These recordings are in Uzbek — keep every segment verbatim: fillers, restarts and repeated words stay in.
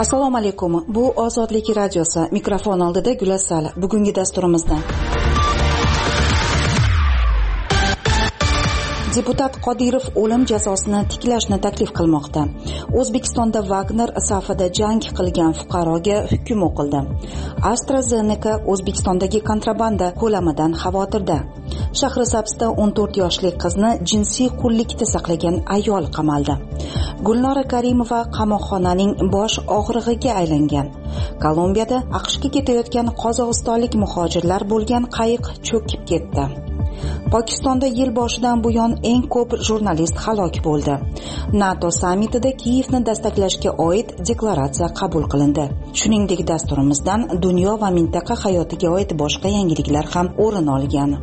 Assalomu alaykum. Bu Ozodlik radiosi. Mikrofon oldida Gulasal. Bugungi dasturimizda Deputat Qodirov o'lim jazosini tiklashni taklif qilmoqda. O'zbekistonda Wagner safida jang qilgan fuqaroga hukm o'qildi. AstraZeneca O'zbekistondagi kontrabanda ko'lamidan xavotirda. Shahrisabzda o'n to'rt yoshli qizni jinsiy qullikda saqlagan ayol qamaldi. Gulnora Karimova qamoqxonaning bosh og'rig'iga aylangan. Kolumbiyada AQShga ketayotgan qozog'istonlik muhojirlar bo'lgan qayiq cho'kib ketdi. Pokistonda yil boshidan buyon eng ko'p jurnalist halok bo'ldi. NATO sammitida Kiyevni dastaklashga oid deklaratsiya qabul qilindi. Shuningdek, dasturimizdan dunyo va mintaqa hayotiga oid boshqa yangiliklar ham o'rin olgan.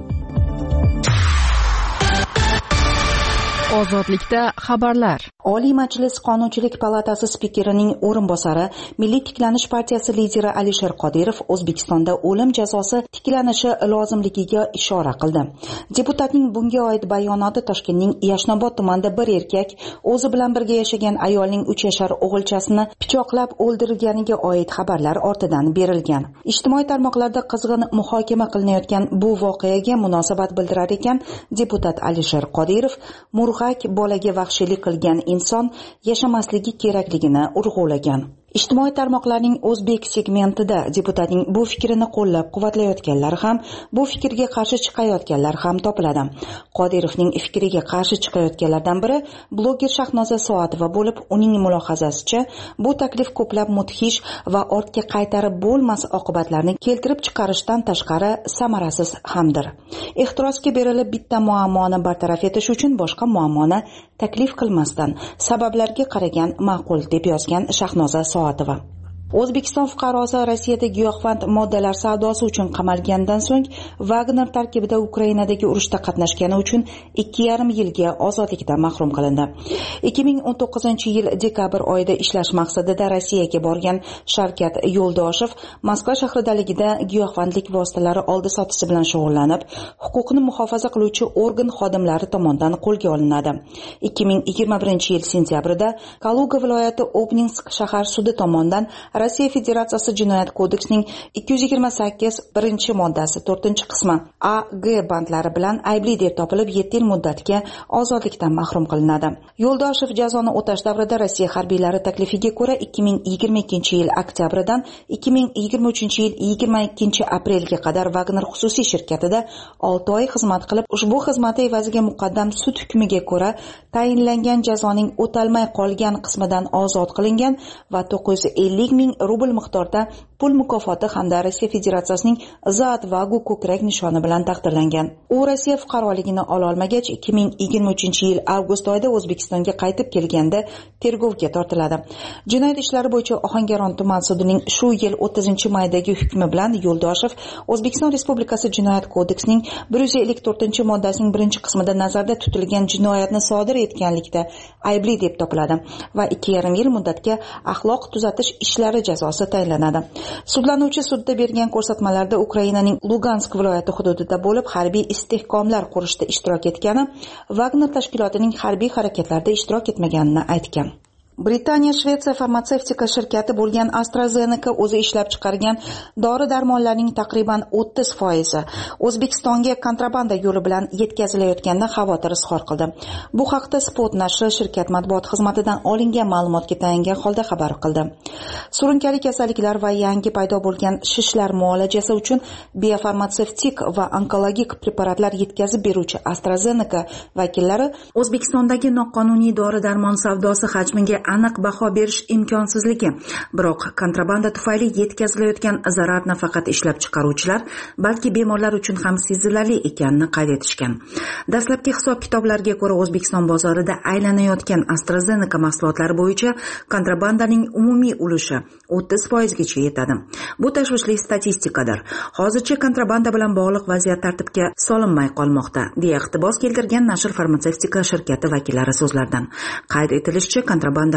Ozodlikda xabarlar. Oliy Majlis Qonunchilik palatasi spikerining o'rinbosari, Milliy tiklanish partiyasi lideri Alisher Qodirov O'zbekistonda o'lim jazosi tiklanishi lozimligiga ishora qildi. Deputatning bunga oid bayonoti Toshkentning Yashnobod tumanida bir erkak o'zi bilan birga yashagan ayolning uch yashar o'g'ilchasini pichoqlab o'ldirganiga oid xabarlar ortidan berilgan. Ijtimoiy tarmoqlarda qizg'in muhokama qilinayotgan bu voqeaga munosabat bildirar ekan deputat Alisher Qodirov murg'ak bolaga vahshiylik qilgan inson yashamasligi kerakligini urg'ulagan. Ijtimoiy tarmoqlarning o'zbek segmentida deputatning bu fikrini qo'llab-quvvatlayotganlar ham, bu fikrga qarshi chiqayotganlar ham topiladi. Qodirovning fikriga qarshi chiqayotganlardan biri bloger Shahnoza Soatova bo'lib, uning mulohazasicha, bu taklif ko'plab mudhish va ortga qaytarib bo'lmas oqibatlarni keltirib chiqarishdan tashqari samarasiz hamdir. Ehtirosga berilib bitta muammoni bartaraf etish uchun boshqa muammoni taklif qilmasdan sabablarga qaragan ma'qul, deb yozgan Shahnoza Soatova. O'zbekiston fuqarosi Rossiyada giyohvand moddalar savdosi uchun qamalgandan so'ng Wagner tarkibida Ukrainadagi urushda qatnashgani uchun ikki yarim yilga ozodlikdan mahrum qilindi. ikki ming o'n to'qqizinchi yil dekabr oyida ishlash maqsadida Rossiyaga borgan Shavkat Yo'ldoshev Moskva shahridaligida giyohvandlik vositalari oldi-sotisi bilan shug'ullanib, huquqni muhofaza qiluvchi organ xodimlari tomonidan qo'lga olinadi. ikki ming yigirma birinchi yil sentyabrida Kaluga viloyati Obninsk shahar sudi tomonidan Rossiya Federatsiyasi Jinoyat kodeksining ikki yuz yigirma sakkiz birinchi moddasi to'rtinchi qismi A G bandlari bilan aybli deb topilib yetti yil muddatga ozodlikdan mahrum qilinadi. Yo'ldoshev jazoni o'tash davrida Rossiya harbiylari taklifiga ko'ra ikki ming yigirma ikkinchi yil oktyabridan ikki ming yigirma uchinchi yil yigirma ikkinchi aprelga qadar Wagner xususiy shirkatida olti oy xizmat qilib, ushbu xizmati evaziga muqaddam sud hukmiga ko'ra tayinlangan jazoning o'talmay qolgan qismidan ozod qilingan va to'qqiz yuz ellik ming rubl miqdorda pul mukofoti hamda Rossiya Federatsiyasining Zat Vagu ko'krak nishoni bilan taqdirlangan. U Rossiya fuqaroligini ola olmagach, ikki ming yigirma uchinchi yil avgust oyida O'zbekistonga qaytib kelganda tergovga tortiladi. Jinoyat ishlari bo'yicha Ohangaron tuman sudining shu yil o'ttizinchi maydagi hukmi bilan Yo'ldoshev O'zbekiston Respublikasi Jinoyat kodeksining bir yuz ellik to'rtinchi moddasining birinchi qismida nazarda tutilgan jinoyatni sodir etganlikda aybli deb topiladi va ikki yarim yil muddatga axloq tuzatish ishlari jazosi tayinlanadi. Sudlanuvchi sudda bergan ko'rsatmalarda Ukrainaning Lugansk viloyati hududida bo'lib harbiy istehkomlar qurishda ishtirok etgani, Wagner tashkilotining harbiy harakatlarda ishtirok etmaganini aytgan. Britaniya Shvetsiya farmatsevtika shirkati bo'lgan AstraZeneca o'zi ishlab chiqargan dori-darmonlarning taqriban o'ttiz foizi O'zbekistonga kontrabanda yo'li bilan yetkazilayotganida xavotir izhor qildi. Bu haqda Spot nashri shirkat matbuot xizmatidan olingan ma'lumotga tayangan holda xabar qildi. Surunkali kasalliklar va yangi paydo bo'lgan shishlar muolajasi uchun biofarmatsevtik va onkologik preparatlar yetkazib beruvchi AstraZeneca vakillari O'zbekistondagi noqonuniy dori-darmon savdosi hajmiga aniq baho berish imkonsizligi, biroq kontrabanda tufayli yetkazilayotgan zarar nafaqat ishlab chiqaruvchilar, balki bemorlar uchun ham sezilarli ekanini qayd etishgan. Dastlabki hisob-kitoblarga ko'ra O'zbekiston bozorida aylanayotgan AstraZeneca mahsulotlari bo'yicha kontrabandaning umumiy ulushi o'ttiz foizgacha yetadi. Bu tashvishli statistikadir. Hozircha kontrabanda bilan bog'liq vaziyat tartibga solinmay qolmoqda, deya iqtibos keltirgan nashr farmatsevtika shirkati vakillari so'zlaridan. Qayd etilishicha, kontrabanda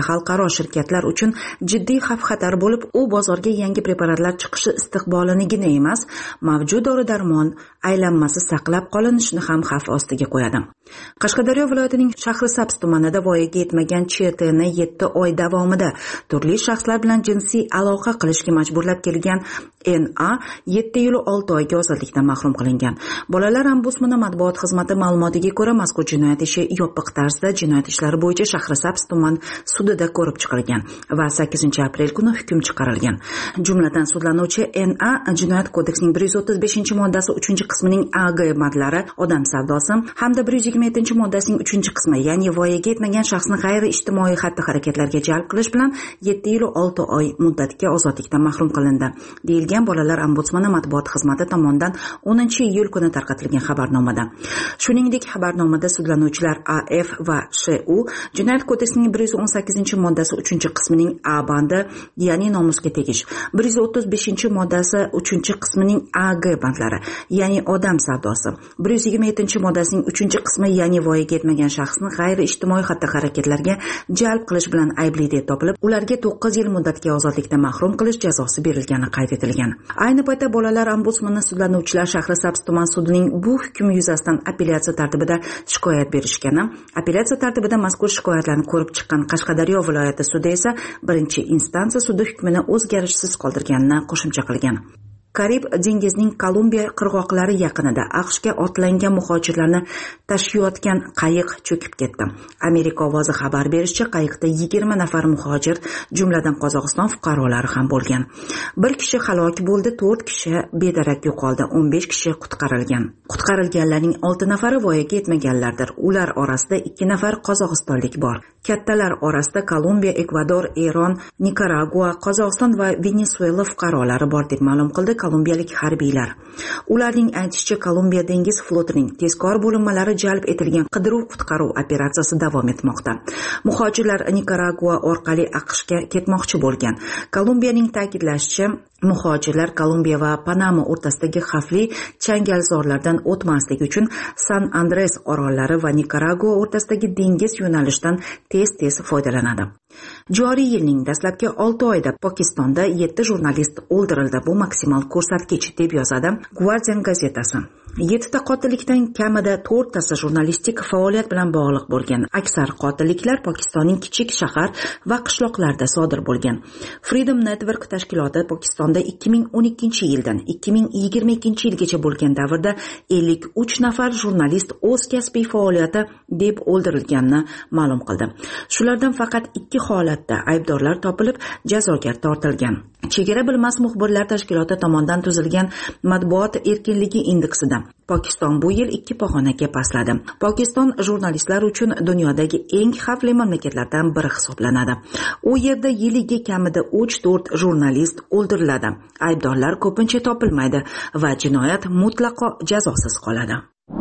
hamda xalqaro shirkatlar uchun jiddiy xavf-xatar bo'lib, u bozorga yangi preparatlar chiqishi istiqbolinigina emas, mavjud dori-darmon aylanmasi saqlab qolinishini ham xavf ostiga qo'yadi. Qashqadaryo viloyatining Shahrisabz tumanida voyaga yetmagan Ch T ni yetti oy davomida turli shaxslar bilan jinsiy aloqa qilishga majburlab kelgan N A yetti yil olti oyga ozodlikdan mahrum qilingan. Bolalar ombudsmani matbuot xizmati ma'lumotiga ko'ra, mazkur jinoyat ishi yopiq tarzda jinoyat ishlari bo'yicha Shahrisabz tuman sudida ko'rib chiqilgan va sakkizinchi aprel kuni hukm chiqarilgan. Jumladan sudlanuvchi N A Jinoyat kodeksining bir yuz o'ttiz beshinchi moddasi uchinchi qismining A G bandlari odam savdosi hamda bir yuz yigirma yettinchi moddasining uchinchi qismi, ya'ni voyaga yetmagan shaxsni g'ayri-ijtimoiy xatti-harakatlarga jalb qilish bilan yetti yil olti oy muddatga ozodlikdan mahrum qilindi. Deyilgan bolalar ombudsmani matbuot xizmati tomonidan o'ninchi iyul kuni tarqatilgan xabarnomada. Shuningdek, xabarnomada sudlanuvchilar A F va Sh U Jinoyat kodeksining bir yuz o'n sakkizinchi moddasi uchinchi qismining A bandi, ya'ni nomusga tegish, bir yuz o'ttiz beshinchi moddasi uchinchi qismining A G bandlari, ya'ni odam savdosi, bir yuz yigirma yettinchi moddasining uchinchi qismi, ya'ni voyaga yetmagan shaxsni g'ayri-ijtimoiy xatti-harakatlarga jalb qilish bilan aybli deb topilib, ularga to'qqiz yil muddatga ozodlikdan mahrum qilish jazosi berilgani qayd etilgan. Ayni paytda bolalar ombudsmani sudlanuvchilar Shahrisabz tuman sudining bu hukm yuzasidan apellyatsiya tartibida shikoyat berishgani, apellyatsiya tartibida mazkur shikoyatlarni ko'rib chiqqan Qashqadaryo viloyati sudi esa birinchi instansiya sudi hukmini o'zgarishsiz qoldirganini qo'shimcha qilgan. Karib dengizining Kolumbiya qirg'oqlari yaqinida AQShga otlangan muhojirlarni tashiyotgan qayiq cho'kib ketdi. Amerika ovozi xabar berishicha, qayiqda yigirma nafar muhojir, jumladan Qozog'iston fuqarolari ham bo'lgan. Bir kishi halok bo'ldi, to'rt kishi bedarak yo'qoldi, o'n besh kishi qutqarilgan. Qutqarilganlarning olti nafari voyaga yetmaganlardir. Ular orasida ikki nafar qozog'istonlik bor. Kattalar orasida Kolumbiya, Ekvador, Eron, Nikaragua, Qozog'iston va Venesuela fuqarolari bor deb ma'lum qildi kolumbiyalik harbiylar. Ularning aytishicha, Kolumbiya dengiz flotining tezkor bo'linmalari jalb etilgan qidiruv-qutqaruv operatsiyasi davom etmoqda. Muhojirlar Nikaragua orqali AQShga ketmoqchi bo'lgan. Kolumbiyaning ta'kidlashicha, muhojirlar Kolumbiya va Panama o'rtasidagi xavfli changalzorlardan o'tmaslik uchun San Andres orollari va Nikaragua o'rtasidagi dengiz yo'nalishidan tez-tez foydalanadi. Joriy yilning dastlabki olti oyida Pokistonda yetti jurnalist o'ldirildi. Bu maksimal ko'rsatkich, deb yozadi Guardian gazetasi. yettita qotillikdan kamida to'rttasi jurnalistik faoliyat bilan bog'liq bo'lgan. Aksar qotilliklar Pokistonning kichik shahar va qishloqlarida sodir bo'lgan. Freedom Network tashkiloti Pokistonda ikki ming o'n ikkinchi yildan ikki ming yigirma ikkinchi yilgacha bo'lgan davrda ellik uch nafar jurnalist o'z kasbiy faoliyati deb o'ldirilganini ma'lum qildi. Shulardan faqat ikki holatda aybdorlar topilib, jazoga tortilgan. Chegara bilmas muxbirlar tashkiloti tomonidan tuzilgan matbuot erkinligi indeksida Pokiston bu yil ikki pog'onaga pastladi. Pokiston jurnalistlar uchun dunyodagi eng xavfli mamlakatlardan biri hisoblanadi. U yerda yiliga kamida uch to'rt jurnalist o'ldiriladi. Aybdorlar ko'pincha topilmaydi va jinoyat mutlaqo jazosiz qoladi.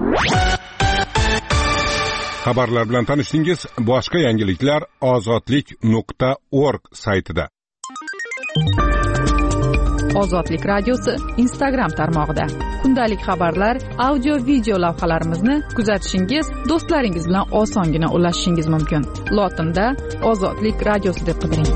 Xabarlar bilan tanishdingiz. Boshqa yangiliklar ozodlik nuqta org saytida. Ozodlik radiosi Instagram tarmog'ida. Kundalik xabarlar, audio, video lavhalarimizni kuzatishingiz, do'stlaringiz bilan osongina ulashishingiz mumkin. Lotinda Ozodlik radiosi deb qidiring.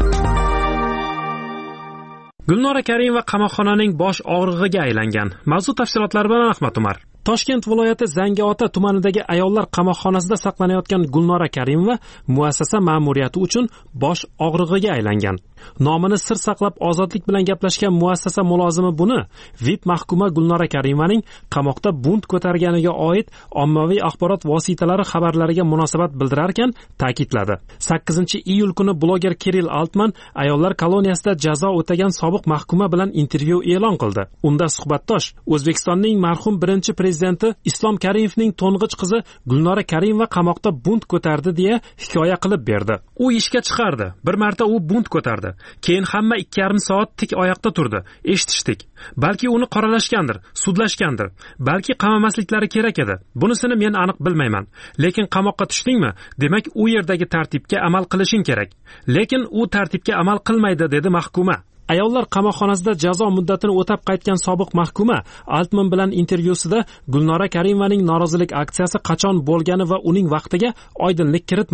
Gulnora Karimova qamoqxonaning bosh og'rig'iga aylangan. Mavzu tafsilotlari bilan Ahmad Umar. Toshkent viloyati Zangiota tumanidagi ayollar qamoqxonasida saqlanayotgan Gulnora Karimova muassasa ma'muriyati uchun bosh og'rig'iga aylangan. Nomini sir saqlab ozodlik bilan gaplashgan muassasa mulozimi buni V I P mahkuma Gulnora Karimovaning qamoqda bunt ko'targaniga oid ommaviy axborot vositalari xabarlariga munosabat bildirar ekan ta'kidladi. sakkizinchi iyul kuni bloger Kirill Altman ayollar koloniyasida jazo o'tagan sobiq mahkuma bilan intervyu e'lon qildi. Unda suhbatdosh O'zbekistonning marhum birinchi prezidenti Islom Karimovning to'ng'ich qizi Gulnora Karimova qamoqda bunt ko'tardi deya hikoya qilib berdi. U ishga chiqardi. Bir marta u bunt ko'tardi. Keyin hamma ikki yarim soat tik oyoqda turdi. Eshitishdik. Balki uni qoralashgandir, sudlashgandir. Balki qamamasliklari kerak edi. Bunisini men aniq bilmayman. Lekin qamoqqa tushdingmi? Demak, u yerdagi tartibga amal qilishing kerak. Lekin u tartibga amal qilmaydi, dedi mahkuma. Ayollar qamoqxonasida jazo muddatini o'tab qaytgan sobiq mahkuma Altman bilan intervyusida Gulnora Karimovaning norozilik aksiyasi qachon bo'lgani va uning vaqtiga oydinlik kiritmadi.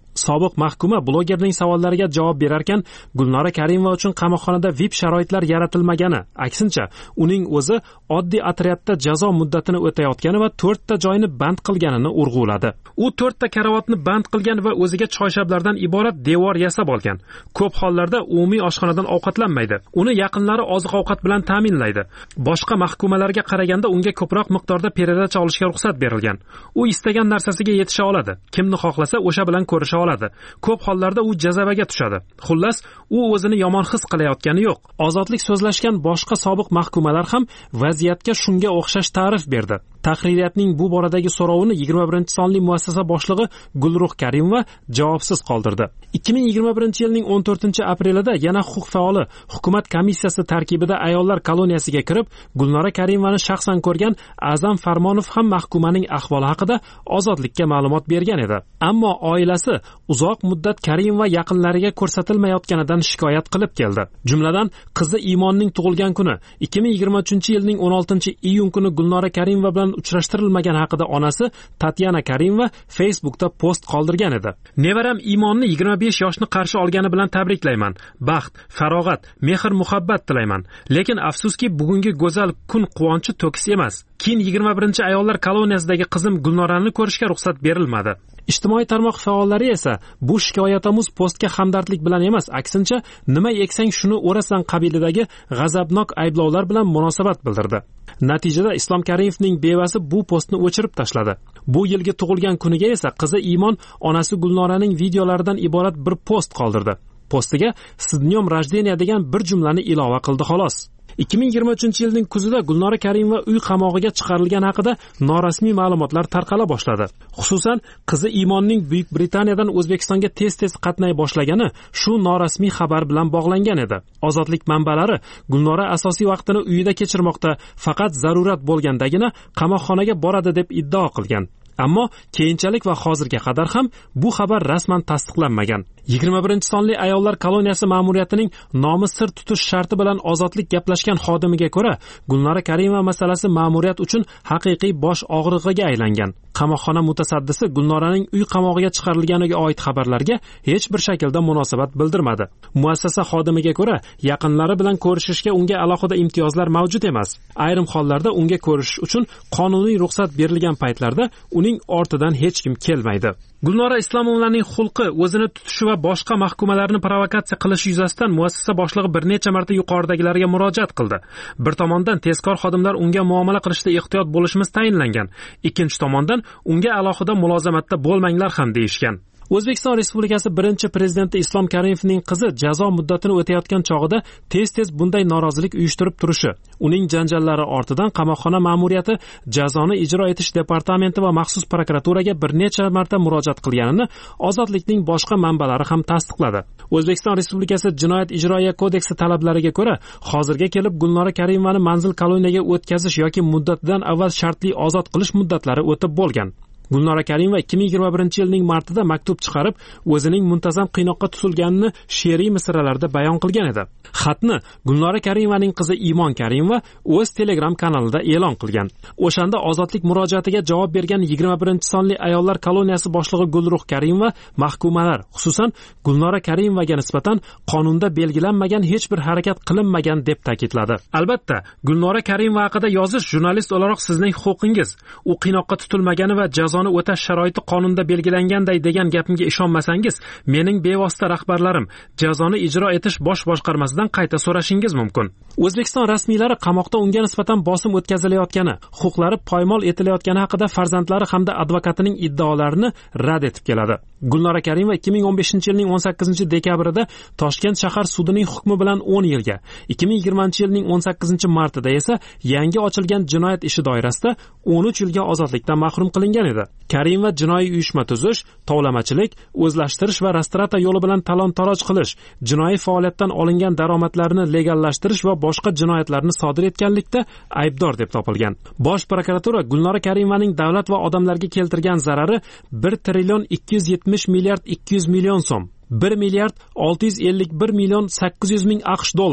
Sobiq mahkuma blogerning savollariga javob berarkan, Gulnora Karimova uchun qamoqxonada V I P sharoitlar yaratilmagani, aksincha, uning o'zi oddiy otryadda jazo muddatini o'tayotgani va to'rtta joyni band qilganini urg'uladi. U to'rtta karavotni band qilgan va o'ziga choyshablardan iborat devor yasab olgan. Ko'p hollarda umumiy oshxonadan ovqatlanmaydi. Uni yaqinlari oziq-ovqat bilan ta'minlaydi. Boshqa mahkumalarga qaraganda unga ko'proq miqdorda peradacha olishga ruxsat berilgan. U istagan narsasiga yetisha oladi. Kimni xohlasa o'sha bilan ko'risha oladi. Ko'p hollarda u jazabaga tushadi. Xullas, u o'zini yomon his qilayotgani yo'q. Ozodlik so'zlashgan boshqa sobiq mahkumalar ham vaziyatga shunga o'xshash ta'rif berdi. Tahririyatning bu boradagi so'rovini yigirma birinchi sonli muassasa boshlig'i Gulruh Karimova javobsiz qoldirdi. ikki ming yigirma birinchi yilning o'n to'rtinchi aprelida yana huquq faoli hukumat komissiyasi tarkibida ayollar koloniyasiga kirib, Gulnora Karimovani shaxsan ko'rgan A'zam Farmonov ham mahkumaning ahvoli haqida ozodlikka ma'lumot bergan edi. Ammo oilasi uzoq muddat Karimova yaqinlariga ko'rsatilmayotganidan shikoyat qilib keldi. Jumladan, qizi Imonning tug'ilgan kuni ikki ming yigirma uchinchi yilning o'n oltinchi iyun kuni Gulnora Karimova bilan uchrashtirilmagan haqida onasi Tatyana Karimova Facebookda post qoldirgan edi. Nevaram Imonni yigirma besh yoshni qarshi olgani bilan tabriklayman. Baxt, farog'at, mehr, muhabbat tilayman. Lekin afsuski bugungi go'zal kun quvonchi to'kis emas. Keyin yigirma birinchi ayollar koloniyasidagi qizim Gulnorani ko'rishga ruxsat berilmadi. Ijtimoiy tarmoq faollari esa bu shikoyatomuz postga hamdardlik bilan emas, aksincha nima eksang shuni o'rasan qabilidagi g'azabnok ayblovlar bilan munosabat bildirdi. Natijada Islom Karimovning bevasi bu postni o'chirib tashladi. Bu yilgi tug'ilgan kuniga esa qizi Imon onasi Gulnoraning videolaridan iborat bir post qoldirdi. Postiga "S dnyom rajdeniya" degan bir jumlani ilova qildi xolos. ikki ming yigirma uchinchi yilning kuzida Gulnora Karimova uy qamog'iga chiqarilgani haqida norasmiy ma'lumotlar tarqala boshladi. Xususan, qizi Imonning Buyuk Britaniyadan O'zbekistonga tez-tez qatnay boshlagani shu norasmiy xabar bilan bog'langan edi. Ozodlik manbalari Gulnora asosiy vaqtini uyida kechirmoqda, faqat zarurat bo'lgandagina qamoqxonaga boradi deb iddao qilgan. Ammo keyinchalik va hozirga qadar ham bu xabar rasman tasdiqlanmagan. yigirma birinchi sonli ayollar koloniyasi ma'muriyatining nomi sir tutish sharti bilan ozodlik gaplashgan xodimiga ko'ra, Gulnora Karimova masalasi ma'muriyat uchun haqiqiy bosh og'rig'iga aylangan. Qamoqxona mutasaddisi Gulnoraning uy qamog'iga chiqarilganiga oid xabarlarga hech bir shaklda munosabat bildirmadi. Muassasa xodimiga ko'ra, yaqinlari bilan ko'rishishga unga alohida imtiyozlar mavjud emas. Ayrim hollarda unga ko'rishish uchun qonuniy ruxsat berilgan paytlarda uning ortidan hech kim kelmaydi. Gulnora Islomovlarning xulqi, o'zini tutishi va boshqa mahkumalarni provokatsiya qilish yuzasidan muassasa boshlig'i bir necha marta yuqoridagilarga murojaat qildi. Bir tomondan tezkor xodimlar unga muomala qilishda ehtiyot bo'lishimiz tayinlangan. Ikkinchi tomondan unga alohida mulozamatda bo'lmanglar ham deyishgan. O'zbekiston Respublikasi birinchi prezidenti Islom Karimovning qizi jazo muddatini o'tayotgan chog'ida tez-tez bunday norozilik uyushtirib turishi, uning janjallari ortidan qamoqxona ma'muriyati jazoni ijro etish departamenti va maxsus prokuraturaga bir necha marta murojaat qilganini Ozodlikning boshqa manbalari ham tasdiqladi. O'zbekiston Respublikasi Jinoyat ijroiya kodeksi talablariga ko'ra, hozirga kelib Gulnora Karimovani manzil koloniyaga o'tkazish yoki muddatidan avval shartli ozod qilish muddatlari o'tib bo'lgan. Gulnora Karimova ikki ming yigirma birinchi yilning martida maktub chiqarib, o'zining muntazam qiynoqqa tutilganini she'riy misralarda bayon qilgan edi. Xatni Gulnora Karimovaning qizi Imon Karimova o'z Telegram kanalida e'lon qilgan. O'shanda ozodlik murojaatiga javob bergan yigirma birinchi sonli ayollar koloniyasi boshlig'i Gulruh Karimova mahkumalar, xususan Gulnora Karimovaga nisbatan qonunda belgilanmagan hech bir harakat qilinmagan deb ta'kidladi. Albatta, Gulnora Karimova haqida yozish jurnalist o'laroq sizning huquqingiz. U qiynoqqa tutilmagani va jazo o'tash sharoiti qonunda belgilanganday degan gapimga ishonmasangiz, mening bevosita rahbarlarim jazoni ijro etish bosh boshqarmasidan qayta so'rashingiz mumkin. O'zbekiston rasmiylari qamoqda unga nisbatan bosim o'tkazilayotgani, huquqlari poymol etilayotgani haqida farzandlari hamda advokatining iddaolarini rad etib keladi. Gulnora Karimova ikki ming o'n beshinchi yilning o'n sakkizinchi dekabrida Toshkent shahar sudining hukmi bilan o'n yilga, ikki ming yigirmanchi yilning o'n sakkizinchi martida esa yangi ochilgan jinoyat ishi doirasida o'n uch yilga ozodlikdan mahrum qilingan edi. Karimova jinoiy uyushma tuzish, tovlamachilik, o'zlashtirish va rastrata yo'li bilan talon-taroj qilish, jinoiy faoliyatdan olingan daromadlarni legallashtirish va boshqa jinoyatlarni sodir etganlikda aybdor deb topilgan. Bosh prokuratura Gulnora Karimovaning davlat va odamlarga keltirgan zarari bir trillion ikki yuz yetmish milliard ikki yuz million so'm, bir milliard olti yuz ellik bir million sakkiz yuz ming AQSh dollari.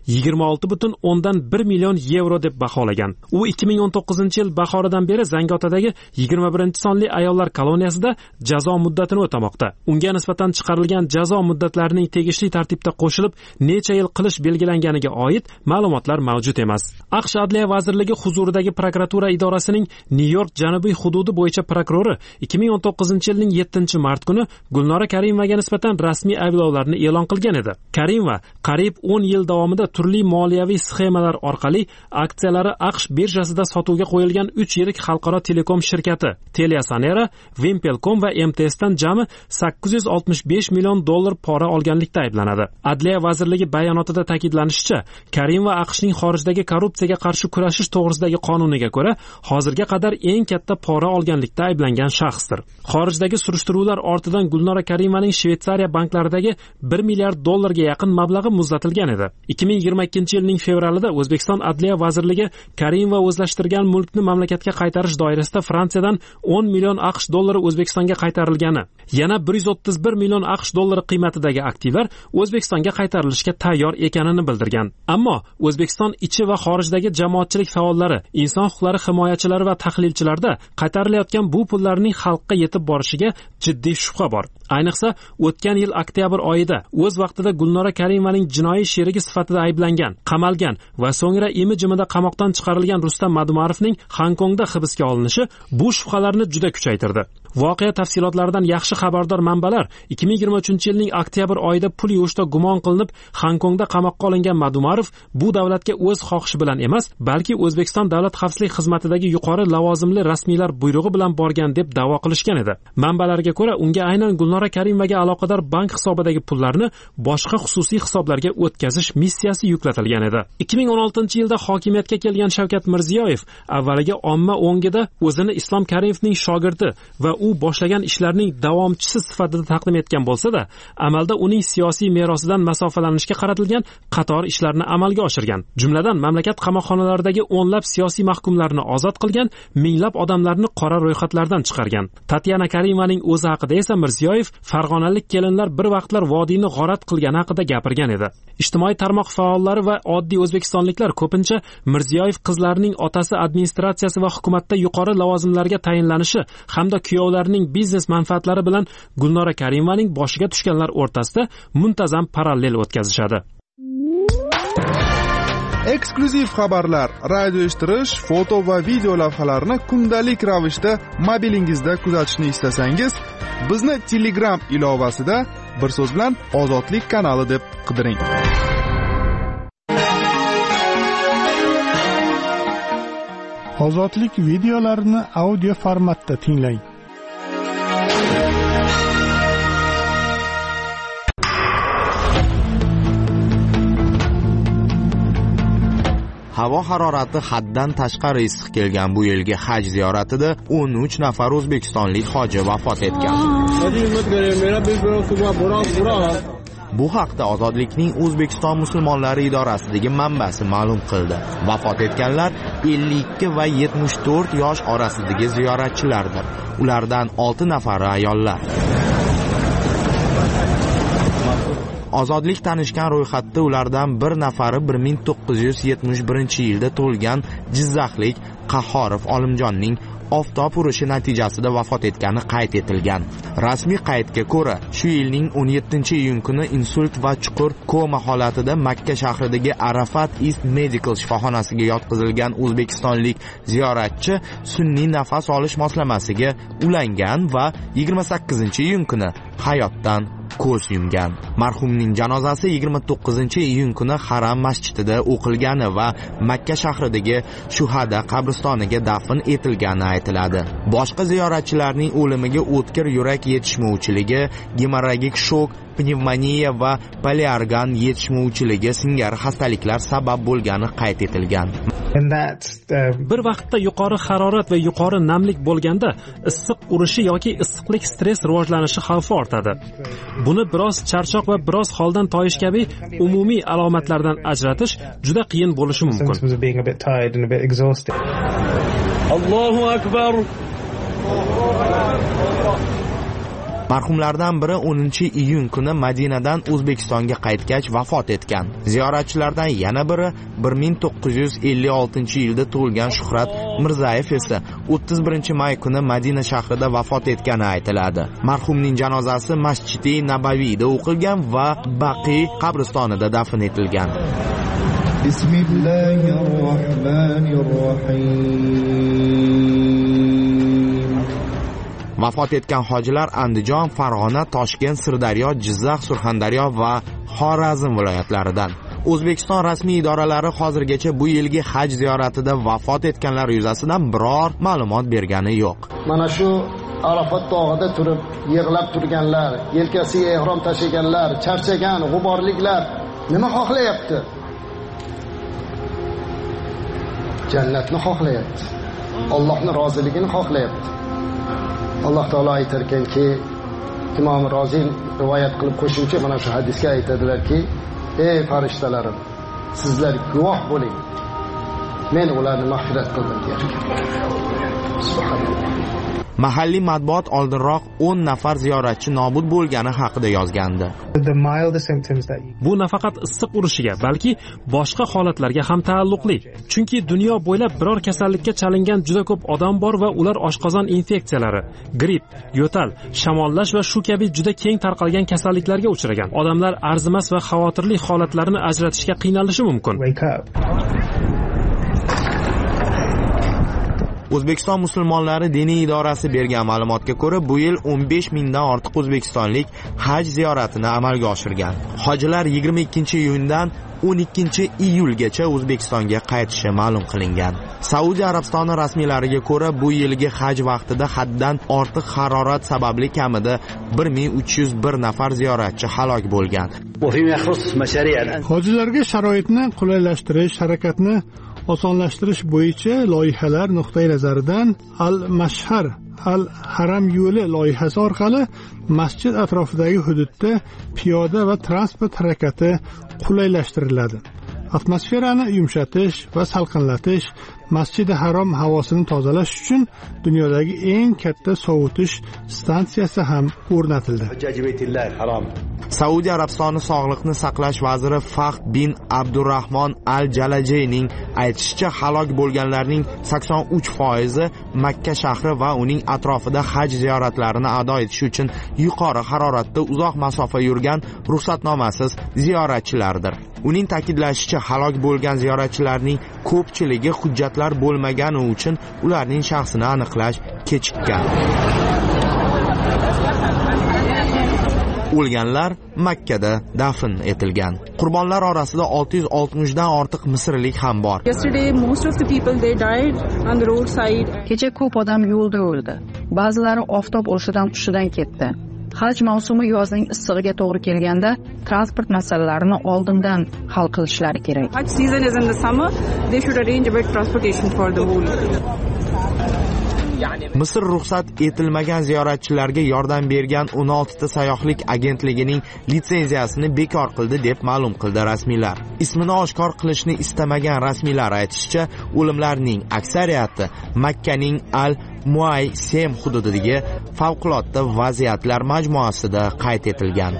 yigirma olti butun o'ndan bir million yevro deb baholagan. U ikki ming o'n to'qqizinchi yil bahoridan beri Zangiotadagi yigirma birinchi sonli ayollar koloniyasida jazo muddatini o'tamoqda. Unga nisbatan chiqarilgan jazo muddatlarining tegishli tartibda qo'shilib necha yil qilish belgilanganiga oid ma'lumotlar mavjud emas. AQSh Adliya vazirligi huzuridagi prokuratura idorasining Nyu-York janubiy hududi bo'yicha prokurori ikki ming o'n to'qqizinchi yilning yettinchi mart kuni Gulnora Karimovaga nisbatan rasmiy ayblovlarni e'lon qilgan edi. Karimova qariyb o'n yil davomida turli moliyaviy sxemalar orqali aksiyalari AQSh birjasida sotuvga qo'yilgan uch yirik xalqaro telekom shirkati Teliasonera, Wimpelcom va M T S dan jami sakkiz yuz oltmish besh million dollar pora olganlikda ayblanadi. Adliya vazirligi bayonotida ta'kidlanishicha, Karimova AQShning xorijdagi korrupsiyaga qarshi kurashish to'g'risidagi qonuniga ko'ra hozirga qadar eng katta pora olganlikda ayblangan shaxsdir. Xorijdagi surishtiruvlar ortidan Gulnora Karimovaning Shveysariya banklaridagi bir milliard dollarga yaqin mablag'i muzlatilgan edi. ikki ming yigirma ikkinchi yilning fevralida O'zbekiston Adliya vazirligi Karimova o'zlashtirgan mulkni mamlakatga qaytarish doirasida Fransiyadan o'n million AQSh dollari O'zbekistonga qaytarilgani, yana bir yuz o'ttiz bir million AQSh dollari qiymatidagi aktivlar O'zbekistonga qaytarilishga tayyor ekanini bildirgan. Ammo O'zbekiston ichi va xorijdagi jamoatchilik faollari, inson huquqlari himoyachilari va tahlilchilarda qaytarilayotgan bu pullarning xalqqa yetib borishiga jiddiy shubha bor. Ayniqsa, o'tgan yil oktyabr oyida o'z vaqtida Gulnora Karimovaning jinoiy sherigi sifatida ayblangan, qamalgan va so'ngra imi-jimida qamoqdan chiqarilgan Rustam Madumarovning Hongkongda hibsga olinishi bu shubhalarni juda kuchaytirdi. Voqea tafsilotlaridan yaxshi xabardor manbalar ikki ming yigirma uchinchi yilning oktyabr oyida pul yuvishda gumon qilinib Hongkongda qamoqqa olingan Madumarov bu davlatga o'z xohishi bilan emas, balki O'zbekiston Davlat xavfsizlik xizmatidagi yuqori lavozimli rasmiylar buyrug'i bilan borgan deb da'vo qilishgan edi. Manbalarga ko'ra, unga aynan Gulnora Karimovaga aloqador bank hisobidagi pullarni boshqa xususiy hisoblarga o'tkazish missiyasi yuklatilgan edi. ikki ming o'n oltinchi yilda hokimiyatga kelgan Shavkat Mirziyoyev avvaliga omma o'ngida o'zini Islom Karimovning shogirdi va u boshlagan ishlarning davomchisi sifatida taqdim etgan bo'lsa-da, amalda uning siyosiy merosidan masofalanishga qaratilgan qator ishlarni amalga oshirgan. Jumladan, mamlakat qamoqxonalaridagi o'nlab siyosiy mahkumlarni ozod qilgan, minglab odamlarni qora ro'yxatlardan chiqargan. Tatyana Karimovaning o'zi haqida esa Mirziyoyev farg'onalik kelinlar bir vaqtlar vodiyni g'arat qilgani haqida gapirgan edi. Ijtimoiy tarmoq faollari va oddiy o'zbekistonliklar ko'pincha Mirziyoyev qizlarining otasi administratsiyasi va hukumatda yuqori lavozimlarga tayinlanishi hamda kuyovlarining biznes manfaatlari bilan Gulnora Karimovaning boshiga tushganlar o'rtasida muntazam parallel o'tkazishadi. Eksklyuziv xabarlar, radio eshittirish, foto va video lavhalarni kundalik ravishda mobilingizda kuzatishni istasangiz, bizni Telegram ilovasida bir so'z bilan Ozodlik kanali deb qidiring. Ozodlik videolarini audio formatda tinglang. Havo harorati haddan tashqari issiq kelgan bu yilgi haj ziyoratida o'n uch nafar o'zbekistonlik hoji vafot etgan. Bu haqda Ozodlikning O'zbekiston musulmonlari idorasidagi manbasi ma'lum qildi. Vafot etganlar ellik ikki va yetmish to'rt yosh orasidagi ziyoratchilardir. Ulardan olti nafari ayollar. Ozodlik tanishgan ro'yxatda ulardan bir nafari bir ming to'qqiz yuz yetmish birinchi yilda tug'ilgan Jizzaxlik Qahhorov Olimjonning oftob urishi natijasida vafot etgani qayd etilgan. Rasmiy qaydga ko'ra, shu yilning o'n yettinchi iyun kuni insult va chuqur koma holatida Makka shahridagi Arafat East Medical shifoxonasiga yotqizilgan o'zbekistonlik ziyoratchi sun'iy nafas olish moslamasiga ulangan va yigirma sakkizinchi iyun kuni hayotdan ko'z yumgan. Marhumning janozasi yigirma to'qqizinchi iyun kuni Haram masjidida o'qilgani va Makka shahridagi Shuhada qabristoniga dafn etilgani aytiladi. Boshqa ziyoratchilarning o'limiga o'tkir yurak yetishmovchiligi, gemorragik shok, pnevmoniya va poliorgan yetishmovchiligi singari xastaliklar sabab bo'lgani qayd etilgan. Bir vaqtda yuqori harorat va yuqori namlik bo'lganda issiq urishi yoki issiqlik stress rivojlanishi xavfi ortadi. Buni biroz charchoq va biroz holdan toyish kabi umumiy alomatlardan ajratish juda qiyin bo'lishi mumkin. Allohu akbar. Marhumlardan biri o'ninchi iyun kuni Madinadan O'zbekistonga qaytgach vafot etgan. Ziyoratchilardan yana biri bir ming to'qqiz yuz ellik oltinchi yilda tug'ilgan Shuhrat Mirzayev esa o'ttiz birinchi may kuni Madina shahrida vafot etgani aytiladi. Marhumning janozasi Masjidi Nabaviyda o'qilgan va Baqiy qabristonida dafn etilgan. Bismillahirrohmanirrohim. Vafot etgan hojilar Andijon, Farg'ona, Toshkent, Sirdaryo, Jizzax, Surxondaryo va Xorazm viloyatlaridan. O'zbekiston rasmiy idoralari hozirgacha bu yilgi haj ziyoratida vafot etganlar yuzasidan biror ma'lumot bergani yo'q. Mana shu Arafat tog'ida turib yig'lab turganlar, yelkasiga ehrom tashiganlar, charchagan g'uborliklar nima xohlayapti? Jannatni xohlayapti. Allohning roziligini xohlayapti. Alloh taolo aytar ekanki, Imom Rozi rivoyat qilib qo'shimcha mana shu hadisga aytadilarki, ey farishtalarim, sizlar guvoh bo'ling. Men ularni mag'firat qildim der. Subhanalloh. Mahalliy matbuot oldinroq o'n nafar ziyoratchi nobud bo'lgani haqida yozgandi. Bu nafaqat issiq urishiga, balki boshqa holatlarga ham taalluqli. Chunki dunyo bo'ylab biror kasallikka chalingan juda ko'p odam bor va ular oshqozon infeksiyalari, gripp, yo'tal, shamollash va shu kabi juda keng tarqalgan kasalliklarga uchragan. Odamlar arzimas va xavotirli holatlarini ajratishga qiynalishi mumkin. O'zbekiston musulmonlari diniy idorasi bergan ma'lumotga ko'ra, bu yil o'n besh mingdan ortiq o'zbekistonlik haj ziyoratini amalga oshirgan. Hojilar yigirma ikkinchi iyundan o'n ikkinchi iyulgacha O'zbekistonga qaytishi ma'lum qilingan. Saudiya Arabistoni rasmiylariga ko'ra, bu yilgi haj vaqtida haddan ortiq harorat sababli kamida bir ming uch yuz bir nafar ziyoratchi halok bo'lgan. Hojilarga sharoitni qulaylashtirish, harakatni osonlashtirish bo'yicha loyihalar nuqtai nazaridan Al-Mashhar Al-Haram yo'li loyihasi orqali masjid atrofidagi hududda piyoda va transport harakati qulaylashtiriladi. Atmosferani yumshatish va salqinlatish, Masjidi Harom havosini tozalash uchun dunyodagi eng katta sovutish stansiyasi ham o'rnatildi. Saudiya Arabistoni Sog'liqni saqlash vaziri Fahd bin Abdurrahmon Al-Jalajeyning aytishicha, halok bo'lganlarning sakson uch foizi Makka shahri va uning atrofida haj ziyoratlarini ado etish uchun yuqori haroratda uzoq masofa yurgan ruxsatnomasiz ziyoratchilardir. Uning ta'kidlashicha, halok bo'lgan ziyoratchilarning ko'pchiligi hujjatlar bo'lmagani uchun ularning shaxsini aniqlash kechikkan. O'lganlar Makkada dafn etilgan. Qurbonlar orasida olti yuz oltmish dan ortiq misrlik ham bor. Kecha ko'p odam yo'lda o'ldi. Ba'zilari oftob urishidan tushidan ketdi. Haj mavsumi yozning issig'iga to'g'ri kelganda transport masalalarini oldindan hal qilishlari kerak. Haj season is in the summer, they should arrange a bit transportation for the whole. Misr ruxsat etilmagan ziyoratchilarga yordam bergan o'n olti ta sayyohlik agentligining litsenziyasini bekor qildi deb ma'lum qildi rasmiylar. Ismini oshkor qilishni istamagan rasmiylar aytishicha, o'limlarning aksariyati Makkaning Al-Muaysem hududidagi favqulodda vaziyatlar majmuasida qayd etilgan.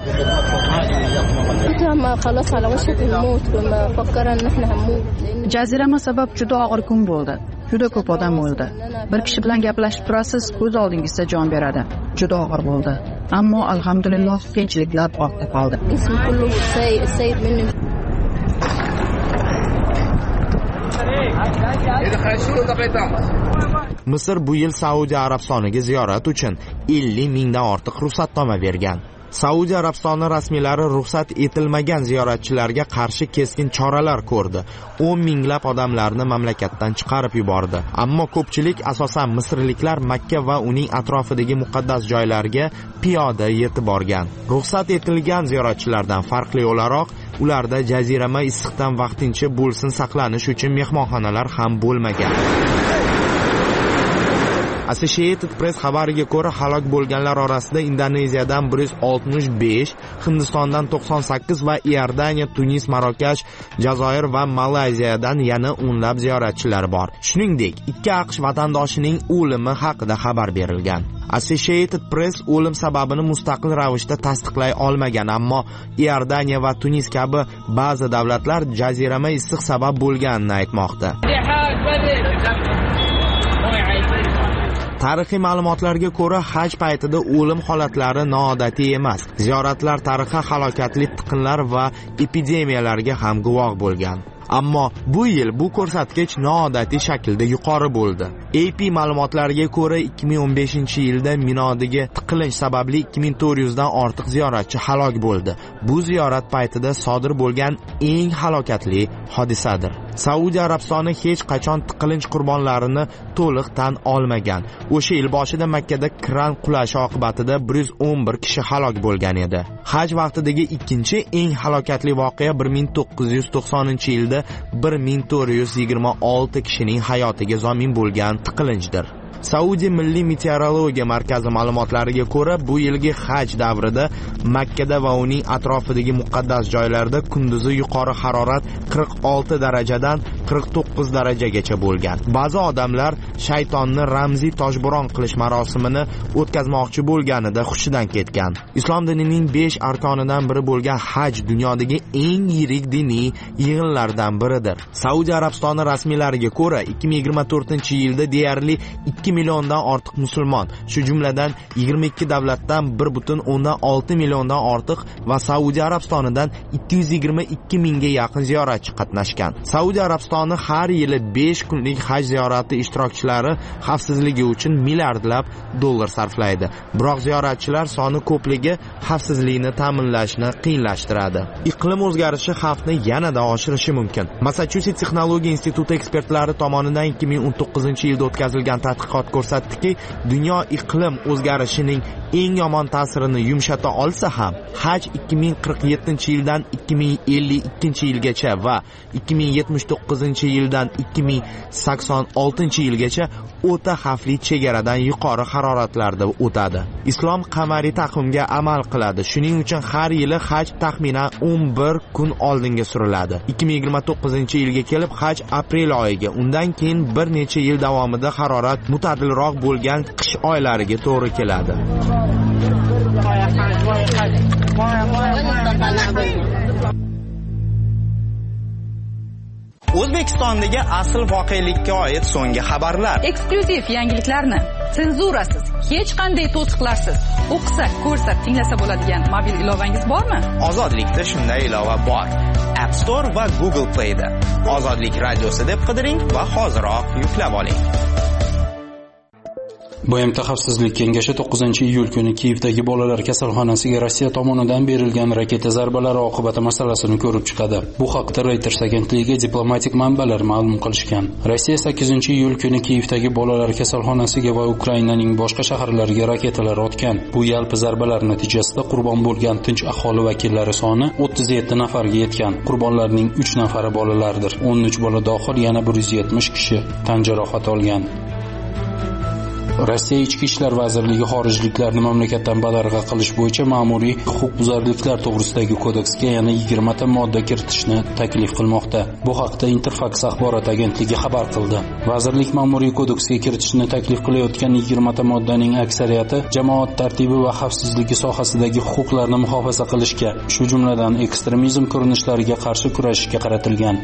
Jazirama sabab juda og'ir kun bo'ldi. Juda ko'p odam o'ldi. Bir kishi bilan gaplashib turasiz, ko'z oldingizda jon beradi. Juda og'ir bo'ldi. Ammo alhamdulillah qiyinchiliklar ortda qoldi. Misr bu yil Saudiya Arabistoniga ziyorat uchun ellik mingdan ortiq ruxsatnoma bergan. Saudiya Arabistoni rasmiylari ruxsat etilmagan ziyoratchilarga qarshi keskin choralar ko'rdi. o'n minglab odamlarni mamlakatdan chiqarib yubordi. Ammo ko'pchilik, asosan misrliklar, Makka va uning atrofidagi muqaddas joylarga piyoda yetib borgan. Ruxsat etilgan ziyoratchilardan farqli o'laroq, ularda jazirama issiqdan vaqtincha bo'lsin saqlanish uchun mehmonxonalar ham bo'lmagan. Associated Press xabariga ko'ra, halok bo'lganlar orasida Indoneziyadan bir yuz oltmish besh, Hindistondan to'qson sakkiz va Iordaniya, Tunis, Marokash, Jazoir va Malayziyadan yana o'nlab ziyoratchilar bor. Shuningdek, ikki AQSh vatandoshining o'limi haqida xabar berilgan. Associated Press o'lim sababini mustaqil ravishda tasdiqlay olmagan, ammo Iordaniya va Tunis kabi ba'zi davlatlar jazirama issiq sabab bo'lganini aytmoqda. Tarixiy ma'lumotlarga ko'ra, haj paytida o'lim holatlari noodatiy emas. Ziyoratlar tarixi halokatli tiqinlar va epidemiyalarga ham guvoh bo'lgan. Ammo bu yil bu ko'rsatkich noodatiy shaklda yuqori bo'ldi. A P ma'lumotlariga ko'ra, ikki ming o'n beshinchi yilda Minodagi tiqilinch sababli ikki ming to'rt yuz dan ortiq ziyoratchi halok bo'ldi. Bu ziyorat paytida sodir bo'lgan eng halokatli hodisadir. Saudiya Arabistoni hech qachon tiqilinch qurbonlarini to'liq tan olmagan. O'sha yil boshida Makkada kran qulashi oqibatida bir yuz o'n bir kishi halok bo'lgan edi. Haj vaqtidagi ikkinchi eng halokatli voqea bir ming to'qqiz yuz to'qsoninchi yilda bir ming to'rt yuz yigirma olti kishining hayotiga zomin bo'lgan tiqilinchdir. Saudiya Milliy meteorologiya markazi ma'lumotlariga ko'ra, bu yilgi haj davrida Makkada va uning atrofidagi muqaddas joylarda kunduzi yuqori harorat qirq olti darajadan qirq to'qqiz darajagacha bo'lgan. Ba'zi odamlar shaytonni ramziy toshbo'ron qilish marosimini o'tkazmoqchi bo'lganida hushidan ketgan. Islom dinining besh arkonidan biri bo'lgan haj dunyodagi eng yirik diniy yig'inlardan biridir. Saudiya Arabistoni rasmiylariga ko'ra, ikki ming yigirma to'rtinchi yilda deyarli ikki milliondan ortiq musulmon, shu jumladan yigirma ikki davlatdan bir butun o'ndan olti milliondan ortiq va Saudiya Arabistonidan ikki yuz yigirma ikki mingga yaqin ziyoratchi qatnashgan. Saudiya Arabistoni har yili besh kunlik haj ziyorati ishtirokchilari xavfsizligi uchun milliardlab dollar sarflaydi. Biroq ziyoratchilar soni ko'pligi xavfsizlikni ta'minlashni qiyinlashtiradi. Iqlim o'zgarishi xavfni yanada oshirishi mumkin. Massachusetts Texnologiya instituti ekspertlari tomonidan ikki ming o'n to'qqizinchi yilda o'tkazilgan tadqiqot ko'rsatdiki, dunyo iqlim o'zgarishining eng yomon ta'sirini yumshata olsa ham, haj ikki ming qirq yettinchi yildan ikki ming ellik ikkinchi yilgacha va ikki ming yetmish to'qqizinchi yildan ikki ming sakson oltinchi yilgacha o'ta xavfli chegaradan yuqori haroratlarda o'tadi. Islom qamariy taqvimga amal qiladi. Shuning uchun har yili haj taxminan o'n bir kun oldinga suriladi. ikki ming yigirma to'qqizinchi yilga kelib haj aprel oyiga, undan keyin bir necha yil davomida harorat mutadilroq bo'lgan qish oylariga to'g'ri keladi. O'zbekistondagi asl voqelikka oid so'nggi xabarlar, eksklyuziv yangiliklarni senzurasiz, hech qanday to'siqlarsiz o'qisa, ko'rsa, tinglasa bo'ladigan mobil ilovangiz bormi? Ozodlikda shunday ilova bor. App Store va Google Play da Ozodlik radiosi deb qidiring va hoziroq yuklab oling. B M T Xavfsizlik kengashi to'qqizinchi iyul kuni Kiyevdagi bolalar kasalxonasiga Rossiya tomonidan berilgan raketa zarbalari oqibati masalasini ko'rib chiqadi. Bu haqda Reuters agentligiga diplomatik manbalar ma'lum qilishgan. Rossiya sakkizinchi iyul kuni Kiyevdagi bolalar kasalxonasiga va Ukrainaning boshqa shaharlariga raketalar otgan. Bu yalpi zarbalar natijasida qurbon bo'lgan tinch aholi vakillari soni o'ttiz yetti nafarga yetgan. Qurbonlarning uch nafari bolalardir. o'n uch bola dohil yana bir yuz yetmish kishi tan jarohat olgan. Rossiya Ichki ishlar vazirligi xorijliklarni mamlakatdan badarg'a qilish bo'yicha ma'muriy huquqbuzarliklar to'g'risidagi kodeksga yana yigirma ta modda kiritishni taklif qilmoqda. Bu haqda Interfax axborot agentligi xabar qildi. Vazirlik ma'muriy kodeksga kiritishni taklif qilayotgan yigirma ta moddaning aksariyati jamoat tartibi va xavfsizligi sohasidagi huquqlarni muhofaza qilishga, shu jumladan ekstremizm ko'rinishlariga qarshi kurashishga qaratilgan.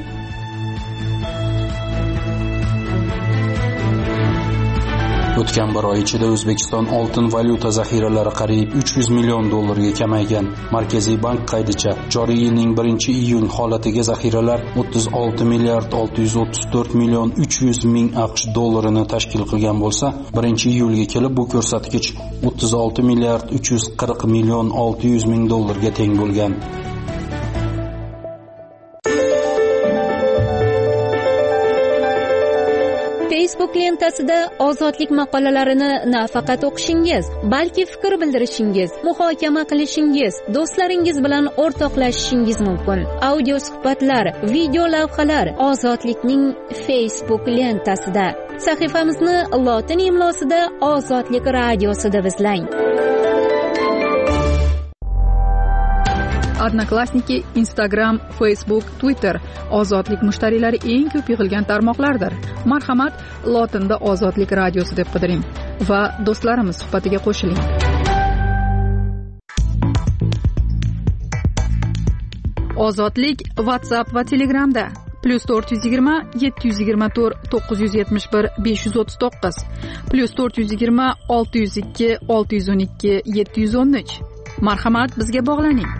O'tgan bir oy ichida O'zbekiston oltin valyuta zaxiralari qariyb uch yuz million dollarga kamaygan. Markaziy bank qaydicha, joriy yilning birinchi iyun holatiga zaxiralar o'ttiz olti milliard olti yuz o'ttiz to'rt million uch yuz ming AQSh dollarini tashkil qilgan bo'lsa, birinchi iyulga kelib bu ko'rsatkich o'ttiz olti milliard uch yuz qirq million olti yuz ming dollarga teng bo'lgan. Facebook lentasida ozodlik maqolalarini nafaqat o'qishingiz, balki fikr bildirishingiz, muhokama qilishingiz, do'stlaringiz bilan o'rtoqlashishingiz mumkin. Audio suhbatlar, video lavhalar ozodlikning Facebook lentasida. Sahifamizni lotin imlosida Ozodlik radiosi deb izlang. Odnoklassniki, Instagram, Facebook, Twitter ozodlik mushtariylari eng ko'p yig'ilgan tarmoqlardir. Marhamat, lotinda Ozodlik radiosi deb qidiring va do'stlarimiz suhbatiga qo'shiling. Ozodlik WhatsApp va Telegramda plus to'rt yuz yigirma yetti yuz yigirma to'rt to'qqiz yuz yetmish bir besh yuz o'ttiz to'qqiz plus to'rt yuz yigirma olti yuz ikki olti yuz o'n ikki yetti yuz o'n uch. Marhamat, bizga bog'laning.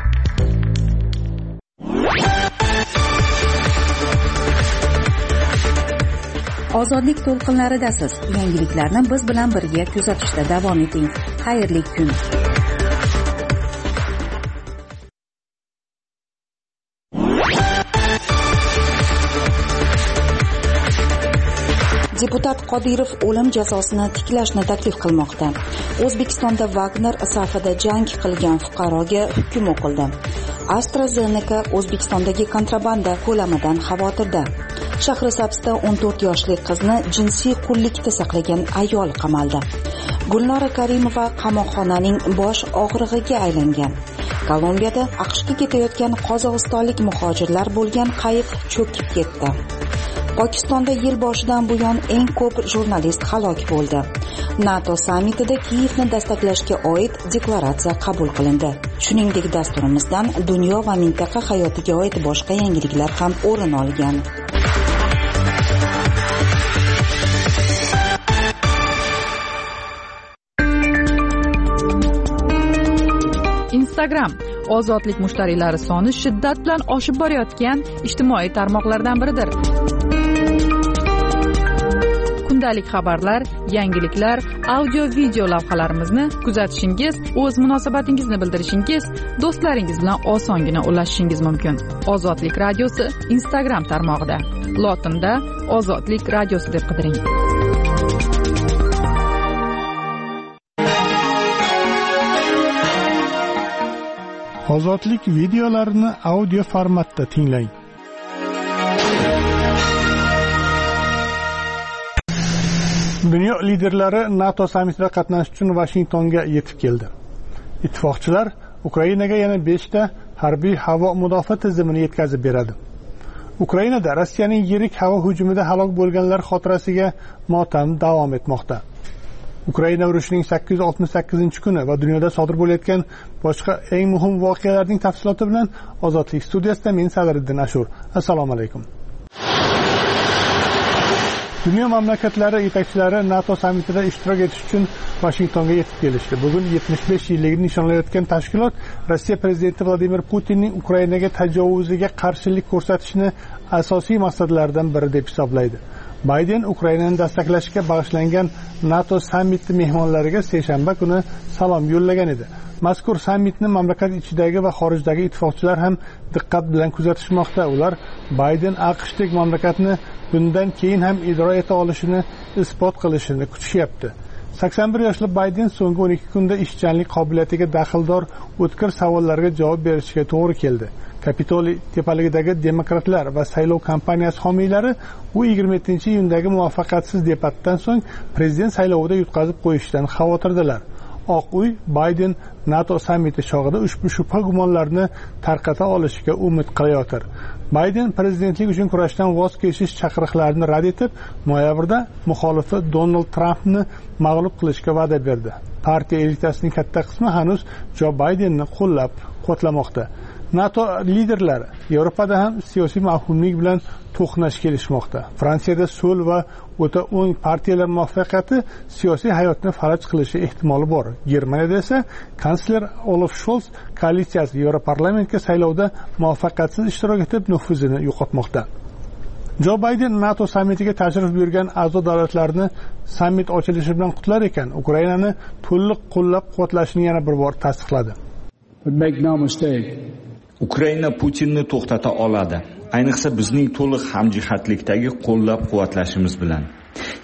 Ozodlik to'lqinlaridasiz. Yangiliklarni biz bilan birga kuzatishda davom eting. Xayrli kun. Deputat Qodirov o'lim jazosini tiklashni taklif qilmoqda. O'zbekistonda Wagner safida jang qilgan fuqaroga hukm o'qildi. AstraZeneca O'zbekistondagi kontrabanda ko'lamidan xavotirda. Shahrisabzda o'n to'rt yoshli qizni jinsiy qullikda saqlagan ayol qamaldi. Gulnora Karimova qamoqxonaning bosh og'rig'iga aylangan. Kolumbiyada AQShga ketayotgan qozog'istonlik muhojirlar bo'lgan qayiq cho'kib ketdi. Pokistonda yil boshidan buyon eng ko'p jurnalist halok bo'ldi. NATO sammitida Kiyevni dastaklashga oid deklaratsiya qabul qilindi. Shuningdek, dasturimizdan dunyo va mintaqa hayotiga oid boshqa yangiliklar ham o'rin olgan. Instagram ozodlik mushtariylari soni shiddat bilan oshib borayotgan ijtimoiy tarmoqlardan biridir. Kundalik xabarlar, yangiliklar, audio video lavhalarimizni kuzatishingiz, o'z munosabatingizni bildirishingiz, do'stlaringiz bilan osongina ulashishingiz mumkin. Ozodlik radiosi Instagram tarmog'ida. Lotinda Ozodlik radiosi deb qidiring. Ozodlik videolarini audio formatda tinglang. Dunyo liderlari NATO sammitida qatnashish uchun Vashingtonga yetib keldi. Ittifoqchilar Ukrainaga yana besh ta harbiy havo mudofaa tizimini yetkazib beradi. Ukrainada Rossiyaning yirik havo hujumida halok bo'lganlar xotirasiga motam davom etmoqda. Ukraina urushining sakkiz yuz oltmish sakkizinchi kuni va dunyoda sodir bo'layotgan boshqa eng muhim voqealarning tafsiloti bilan Ozodlik studiyasida men Sadriddin Ashur. Assalomu alaykum. Dunyo mamlakatlari yetakchilari NATO sammitida ishtirok etish uchun Vashingtonga yetib kelishdi. Bugun yetmish besh yilligini nishonlayotgan tashkilot Rossiya prezidenti Vladimir Putinning Ukrainaga tajovuziga qarshilik ko'rsatishni asosiy maqsadlaridan biri deb hisoblaydi. Bayden Ukrainani dastaklashga bag'ishlangan NATO sammiti mehmonlariga seshanba kuni salom yo'llagan edi. Mazkur sammitni mamlakat ichidagi va xorijdagi ittifoqchilar ham diqqat bilan kuzatishmoqda. Ular Bayden AQShdek mamlakatni bundan keyin ham idora eta olishini isbot qilishini kutishyapti. sakson bir yoshli Bayden so'nggi o'n ikki kunda ishchanlik qobiliyatiga daxldor o'tkir savollarga javob berishiga to'g'ri keldi. Kapitoliy tepaligidagi demokratlar va saylov kampaniyasi homiylari u yigirma yettinchi iyundagi muvaffaqiyatsiz debatdan so'ng prezident saylovida yutqazib qo'yishdan xavotirdalar. Oq uy Bayden NATO sammiti chog'ida ushbu shubha gumonlarni tarqata olishiga umid qilayotir. Bayden prezidentlik uchun kurashdan voz kechish chaqiriqlarini rad etib, noyabrda muxolifi Donald Trampni mag'lub qilishga va'da berdi. Partiya elitasining katta qismi hanuz Jo Baydenni qo'llab-quvvatlamoqda. NATO liderlari Yevropada ham siyosiy mavhumlik bilan to'qnash kelishmoqda. Fransiyada so'l va o'ta o'ng partiyalar muvaffaqiyati siyosiy hayotni falaj qilishi ehtimoli bor. Germaniyada esa kansler Olaf Scholz koalitsiyasi Yevroparlamentga saylovda muvaffaqiyatsiz ishtirok etib nufuzini yo'qotmoqda. Jo Bayden NATO sammitiga tashrif buyurgan a'zo davlatlarni sammit ochilishi bilan qutlar ekan, Ukrainani to'liq qo'llab-quvvatlashini yana bir bor tasdiqladi. But make no mistake. Ukraina Putinni to'xtata oladi. Ayniqsa bizning to'liq hamjihatlikdagi qo'llab-quvvatlashimiz bilan.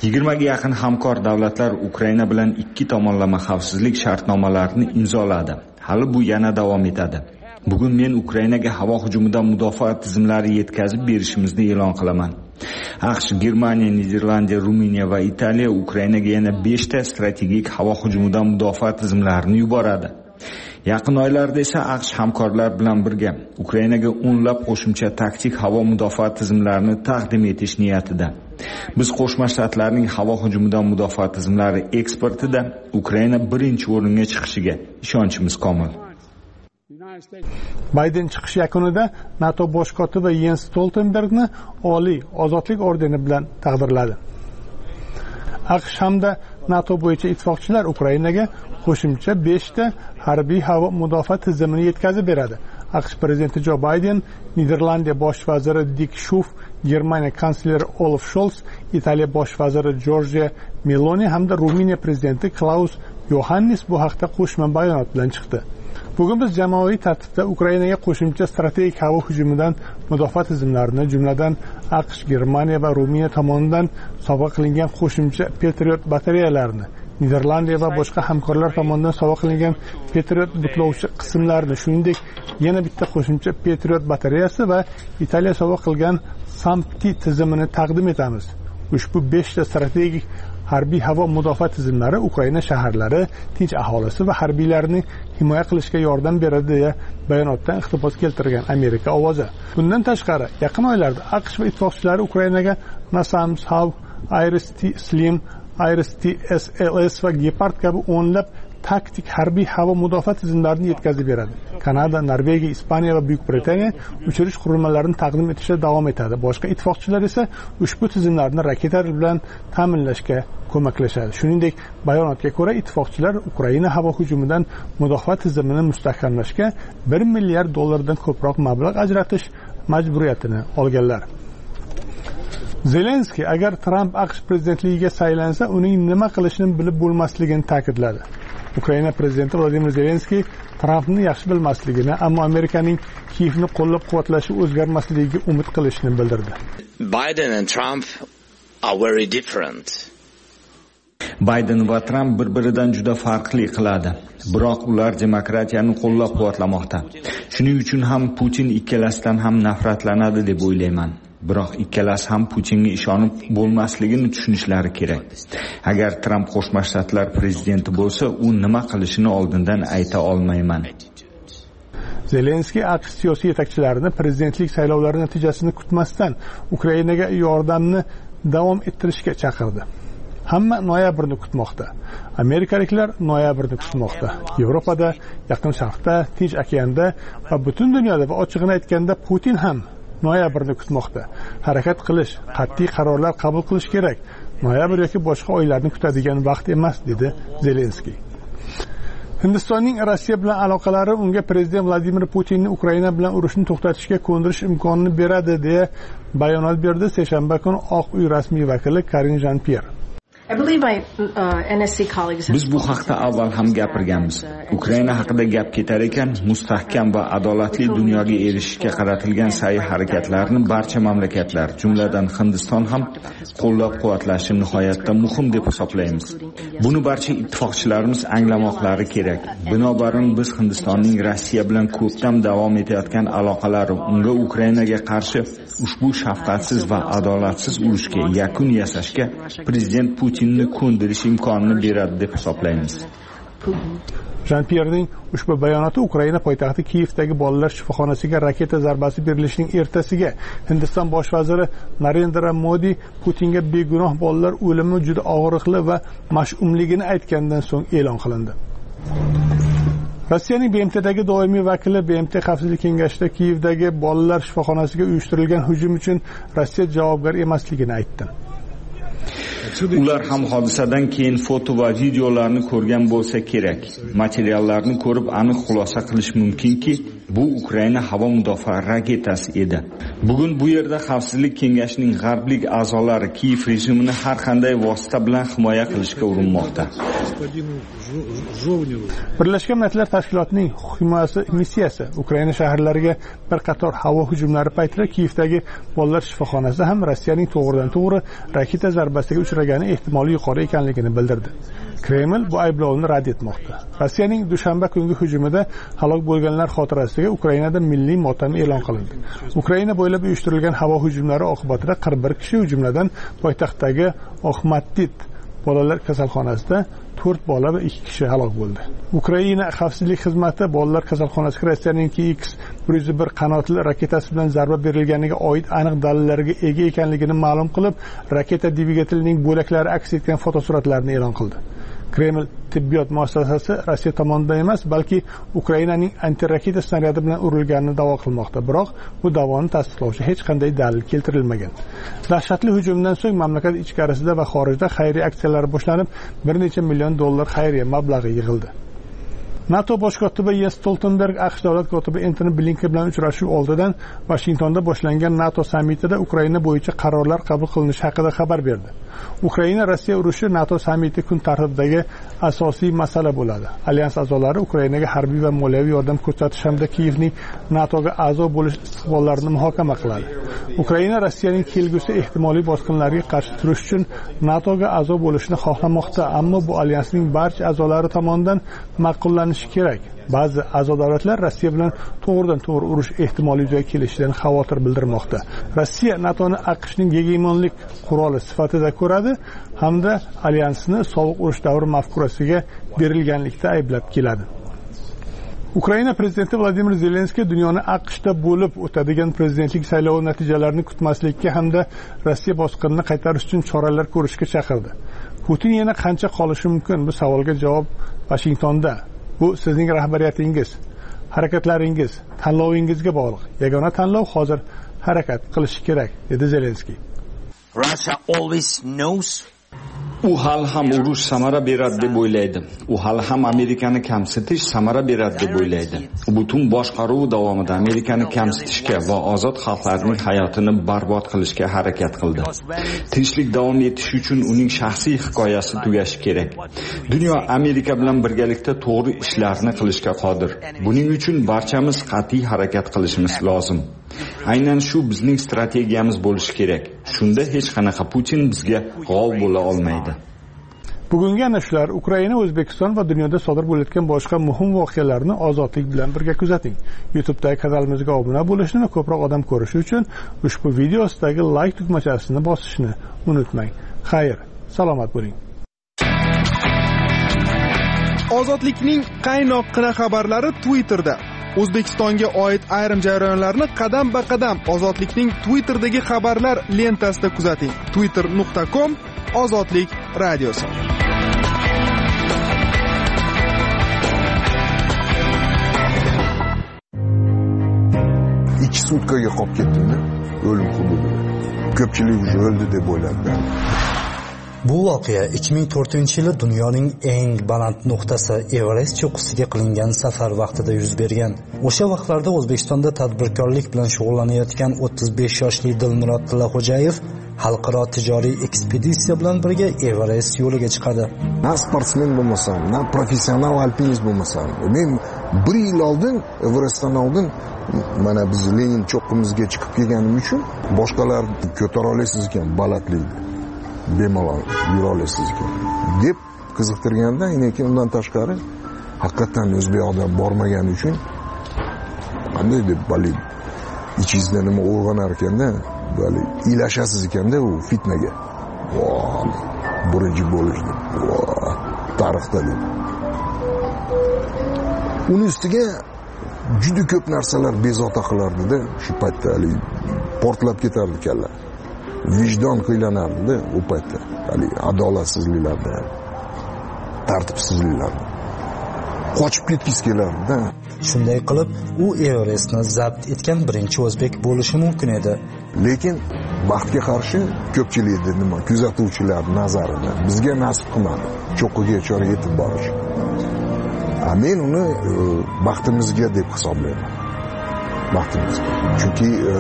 yigirmaga yaqin hamkor davlatlar Ukraina bilan ikki tomonlama xavfsizlik shartnomalarini imzoladi. Hali bu yana davom etadi. Bugun men Ukrainaga havo hujumidan mudofaa tizimlari yetkazib berishimizni e'lon qilaman. AQSh, Germaniya, Niderlandiya, Ruminiya va Italiya Ukrainaga yana besh ta strategik havo hujumidan mudofaa tizimlarini yuboradi. Yaqin oylarda esa AQSh hamkorlar bilan birga Ukrainaga o'nlab qo'shimcha taktik havo mudofaa tizimlarini taqdim etish niyatida. Biz Qo'shma Shtatlarning havo hujumidan mudofaa tizimlari eksportida Ukraina birinchi o'ringa chiqishiga ishonchimiz komil. Bayden chiqish yakunida NATO bosh kotibi Jens Stoltenbergni Oliy ozodlik ordeni bilan taqdirladi. AQSh hamda NATO bo'yicha ittifoqchilar Ukrainaga qo'shimcha besh ta harbiy havo mudofaa tizimini yetkazib beradi. AQSh prezidenti Jo Bayden, Niderlandiya bosh vaziri Dick Schoof, Germaniya kansleri Olaf Scholz, Italiya bosh vaziri Giorgia Meloni hamda Ruminiya prezidenti Klaus Yohannis bu haqda qo'shma bayonot bilan chiqdi. Bugun biz jamoaviy tartibda Ukrainaga qo'shimcha strategik havo hujumidan mudofaa tizimlarini, jumladan AQSh, Germaniya va Ruminiya tomonidan sovg'a qilingan qo'shimcha Patriot batareyalarini, Niderlandiya va boshqa hamkorlar tomonidan sovg'a qilingan Patriot butlovchi qismlarini, shuningdek yana bitta qo'shimcha Patriot batareyasi va Italiya sovg'a qilgan SAMPTI tizimini taqdim etamiz. Ushbu besh ta strategik harbiy havo mudofaa tizimlari Ukraina shaharlari, tinch aholisi va harbiylarni himoya qilishga yordam beradi deya bayonotdan iqtibos keltirgan Amerika ovozi. Bundan tashqari, yaqin oylarda AQSh va ittifoqchilari Ukrainaga NASAMS, HAV, IRIS-T Slim, IRIS-T S L S va Gepard kabi o'nlab taktik harbiy havo mudofaa tizimlarini yetkazib beradi. Kanada, Norvegiya, Ispaniya va Buyuk Britaniya uchirish qurilmalarini taqdim etishda davom etadi. Boshqa ittifoqchilar esa ushbu tizimlarni raketalar bilan ta'minlashga ko'maklashadi. Shuningdek, bayonotga ko'ra ittifoqchilar Ukraina havo hujumidan mudofaa tizimini mustahkamlashga bir milliard dollardan ko'proq mablag' ajratish majburiyatini olganlar. Zelenskiy agar Tramp AQSh prezidentligiga saylansa, uning nima qilishini bilib bo'lmasligini ta'kidladi. Ukraina prezidenti Vladimir Zelenskiy Trampni yaxshi bilmasligini, ammo Amerikaning Kiyevni qo'llab-quvvatlashi o'zgarmasligiga umid qilishini bildirdi. Biden and Trump are very different. Biden va Trump bir-biridan juda farqli qiladi. Biroq ular demokratiyani qo'llab-quvvatlamoqda. Shuning uchun ham Putin ikkalasidan ham nafratlanadi deb o'ylayman. Biroq ikkalasi ham Putinga ishonib bo'lmasligini tushunishlari kerak. Agar Tramp Qo'shma Shtatlar prezidenti bo'lsa, u nima qilishini oldindan ayta olmayman. Zelenskiy AQSh siyosiy yetakchilarini prezidentlik saylovlari natijasini kutmasdan Ukrainaga yordamni davom ettirishga chaqirdi. Hamma noyabrni kutmoqda. Amerikaliklar noyabrni kutmoqda. Yevropada, Yaqin Sharqda, Tinch okeanda va butun dunyoda va ochig'ini aytganda Putin ham noyabrni kutmoqda. Harakat qilish, qat'iy qarorlar qabul qilish kerak. Noyabr yoki boshqa oylarni kutadigan vaqt emas, dedi Zelenskiy. Hindistonning Rossiya bilan aloqalari unga prezident Vladimir Putinni Ukraina bilan urushni to'xtatishga ko'ndirish imkonini beradi, deya bayonot berdi seshanba kuni Oq uy rasmiy vakili Karine Jean-Pierre. Biz bu haqda avval ham gapirganmiz. Ukraina haqida gap ketar ekan, mustahkam va adolatli dunyoga erishishga qaratilgan sa'y-harakatlarni barcha mamlakatlar, jumladan Hindiston ham qo'llab-quvvatlashi nihoyatda muhim deb hisoblaymiz. Buni barcha ittifoqchilarimiz anglamoqlari kerak. Binobarin biz Hindistonning Rossiya bilan ko'pdan davom etayotgan aloqalari unga Ukrainaga qarshi ushbu shafqatsiz va adolatsiz urushga yakun yasashga prezident Putinni ko'ndirish imkonini beradi deb hisoblaymiz. Jean-Pierre'ning ushbu bayonoti Ukraina poytaxti Kiyevdagi bolalar shifoxonasiga raketa zarbasi berilishining ertasiga Hindiston bosh vaziri Narendra Modi Putinga begunoh bolalar o'limi juda og'riqli va mash'umligini aytgandan so'ng e'lon qilindi. Rossiyaning B M T'dagi doimiy vakili B M T Xavfsizlik kengashida Kiyevdagi bolalar shifoxonasiga uyushtirilgan hujum uchun Rossiya javobgar emasligini aytdi. Ular ham hodisadan keyin foto va videolarni ko'rgan bo'lsa kerak. Materiallarni ko'rib aniq xulosa qilish mumkinki, Bu Ukraina havo mudofaa raketasi edi. Bugun bu yerda Xavfsizlik kengashining g'arblik a'zolari Kiyev rejimini har qanday vosita bilan himoya qilishga urinmoqda. Birlashgan Millatlar Tashkilotining himoyasi missiyasi Ukraina shaharlariga bir qator havo hujumlari paytida Kiyevdagi bolalar shifoxonasi ham Rossiyaning to'g'ridan-to'g'ri raketa zarbasiga uchragani ehtimoli yuqori ekanligini bildirdi. Kreml bu ayblovni rad etmoqda. Rossiyaning dushanba kungi hujumida halok bo'lganlar xotirasiga Ukrainada milliy motam e'lon qilindi. Ukraina bo'ylab uyushtirilgan havo hujumlari oqibatida qirq bir kishi, jumladan poytaxtdagi Oxmatdit bolalar kasalxonasida to'rt bola va ikki kishi halok bo'ldi. Ukraina xavfsizlik xizmati bolalar kasalxonasiga Rossiyaning K X bir yuz bir qanotli raketasi bilan zarba berilganiga oid aniq dalillarga ega ekanligini ma'lum qilib, raketa dvigatelining bo'laklari aks etgan fotosuratlarni e'lon qildi. Kreml tibbiyot muassasasi Rossiya tomonidan emas, balki Ukrainaning antiraketa snaryadi bilan urilganini da'vo qilmoqda. Biroq bu da'voni tasdiqlovchi hech qanday dalil keltirilmagan. Dahshatli hujumdan so'ng mamlakat ichkarisida va xorijda xayriya aksiyalari boshlanib, bir necha million dollar xayriya mablag'i yig'ildi. NATO bosh kotibi Jens Stoltenberg AQSh davlat kotibi Antony Blinken bilan uchrashuv oldidan Washingtonda boshlangan NATO sammitida Ukraina bo'yicha qarorlar qabul qilinishi haqida xabar berdi. Ukraina Rossiya urushi NATO sammiti kun tartibidagi asosiy masala bo'ladi. Alyans a'zolari Ukrainaga harbiy va moliyaviy yordam ko'rsatish hamda Kiyevning NATOga a'zo bo'lish istiqbollarini muhokama qiladi. Ukraina Rossiyaning kelgusi ehtimoliy bosqinlarga qarshi turish uchun NATOga a'zo bo'lishni xohlamoqda, ammo bu alyansning barcha a'zolari tomonidan ma'qullanishi kerak. Ba'zi a'zo davlatlar Rossiya bilan to'g'ridan-to'g'ri urush ehtimoli yuzaga kelishidan xavotir bildirmoqda. Rossiya NATOni AQShning hegemonlik quroli sifatida ko'radi hamda alyansni sovuq urush davri mafkurasiga berilganlikda ayblab keladi. Ukraina prezidenti Vladimir Zelenskiy dunyoni AQShda bo'lib o'tadigan prezidentlik saylovi natijalarini kutmaslikka hamda Rossiya bosqinini qaytarish uchun choralar ko'rishga chaqirdi. Putin yana qancha qolishi mumkin? Bu savolga javob Washingtonda. Bu sizning rahbariyatingiz, harakatlaringiz, tanlovingizga bog'liq. Yagona tanlov hozir harakat qilish kerak, dedi Zelenskiy. Russia always knows u hali ham urush samara beradi deb o'ylaydi. U hali ham Amerikani kamsitish samara beradi deb o'ylaydi. U butun boshqaruvi davomida Amerikani kamsitishga va ozod xalqlarning hayotini barbod qilishga harakat qildi. Tinchlik davom etishi uchun uning shaxsiy hikoyasi tugashi kerak. Dunyo Amerika bilan birgalikda to'g'ri ishlarni qilishga qodir. Buning uchun barchamiz qat'iy harakat qilishimiz lozim. Aynan shu bizning strategiyamiz bo'lishi kerak. Shunda hech qanaqa Putin bizga g'ov bo'la olmaydi. Bugungi ana shular Ukraina, O'zbekiston va dunyoda sodir bo'layotgan boshqa muhim voqealarni ozodlik bilan birga kuzating. YouTube'dagi kanalimizga obuna bo'lishni va ko'proq odam ko'rishi uchun ushbu video ostidagi like tugmachasini bosishni unutmang. Xayr, salomat bo'ling. Ozodlikning qaynoqqina xabarlari Twitterda. O'zbekistonga oid ayrim jarayonlarni qadam-ba-qadam Ozodlikning Twitter'dagi xabarlar lentasida kuzating. twitter nuqta com Ozodlik radiosi. ikki sutkaga qolib ketdim-da, o'lim hududida. Ko'pchilik уже o'ldi deb o'yladi. Bu voqea ikki ming to'rtinchi yili dunyoning eng baland nuqtasi Everest cho'qqisiga qilingan safar vaqtida yuz bergan. O'sha vaqtlarda O'zbekistonda tadbirkorlik bilan shug'ullanayotgan o'ttiz besh yoshli Dilmurod Tillaxo'jayev xalqaro tijoriy ekspeditsiya bilan birga Everest yo'liga chiqadi. Na sportsmen bo'lmasam, na professional alpinist bo'lmasam, men bir yil oldin Everestdan oldin mana biz Lenin cho'qqimizga chiqib kelganim uchun boshqalar ko'tara olasiz ekan balandlikni. Bemalol yura olasiz ekan deb qiziqtirganda, lekin undan tashqari haqiqatan o'zbek odam bormagani uchun qanday deb bali ichingizda nima uyg'onar ekanda, bali ilashasiz ekanda u fitnaga. Voy, birinchi bo'lish deb. Voy, tarixda deb. Uning ustiga juda ko'p narsalar bezovta qilardi-da, shu paytda hali portlab ketardi kalla. Vijdon qiynanardi u paytda. Hali adolatsizliklardan, tartibsizliklardan qochib ketgis kelardi-da. Shunday qilib, u Everestni zabt etgan birinchi o'zbek bo'lishi mumkin edi. Lekin baxtga qarshi ko'pchilikning nima kuzatuvchilar nazarida bizga nasib qilmadi cho'qqiga chora yetib borish. Men uni baxtimizga deb hisoblayman. baxtimiz. Chunki e,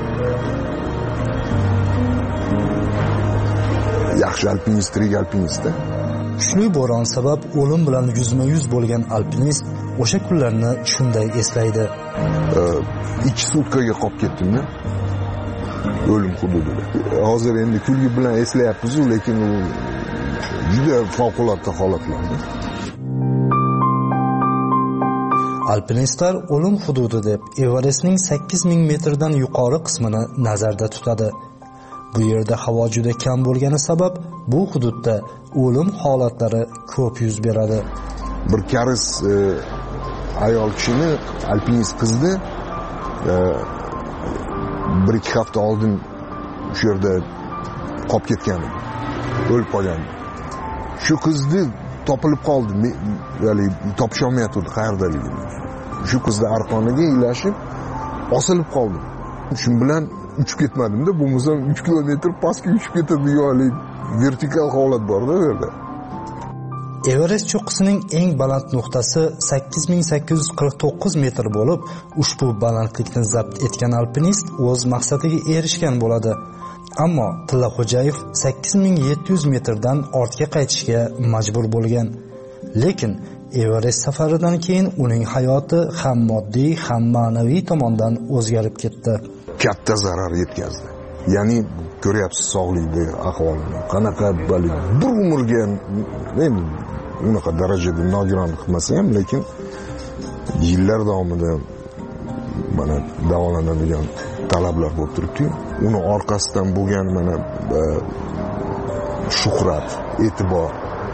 yaxshi alpinist, tirik alpinistda. Kuchli bo'ron sabab o'lim bilan yuzma-yuz bo'lgan alpinist o'sha kunlarni shunday eslaydi. ikki sutkaga qolib ketdim-da. O'lim hududida. Hozir endi kulgi bilan eslayapmiz, lekin u juda favqulodda holatlar. Alpinistlar o'lim hududi deb Everestning sakkiz ming metrdan yuqori qismini nazarda tutadi. Bu yerda havo juda kam bo'lgani sabab bu hududda o'lim holatlari ko'p yuz beradi. Bir karis e, ayol kishini alpinist qizni e, bir ikki hafta oldin shu yerda qolib ketgan, o'lib qolgan. Shu qizni topilib qoldi, ya'ni topisha olmayotdi qayerdaligini. Shu qizni arqoniga ilashib osilib qoldi. Shu bilan uchib ketmadim-da, bo'lmasa uch kilometr pastga uchib ketadigan vertikal holat bor-da bu yerda. Everest cho'qqisining eng baland nuqtasi sakkiz ming sakkiz yuz qirq to'qqiz metr bo'lib, ushbu balandlikni zabt etgan alpinist o'z maqsadiga erishgan bo'ladi. Ammo Tillaxo'jayev sakkiz ming yetti yuz metrdan ortga qaytishga majbur bo'lgan. Lekin Everest safaridan keyin uning hayoti ham moddiy, ham ma'naviy tomondan o'zgarib ketdi. Katta zarar yetkazdi. Ya'ni ko'ryapsiz sog'likdagi ahvolini. Qanaqa bali bir umrga endi unaqa darajada nogiron qilmasa ham, lekin yillar davomida mana davolanadigan talablar bo'lib turibdi. Uni orqasidan bo'lgan mana shuhrat, e'tibor,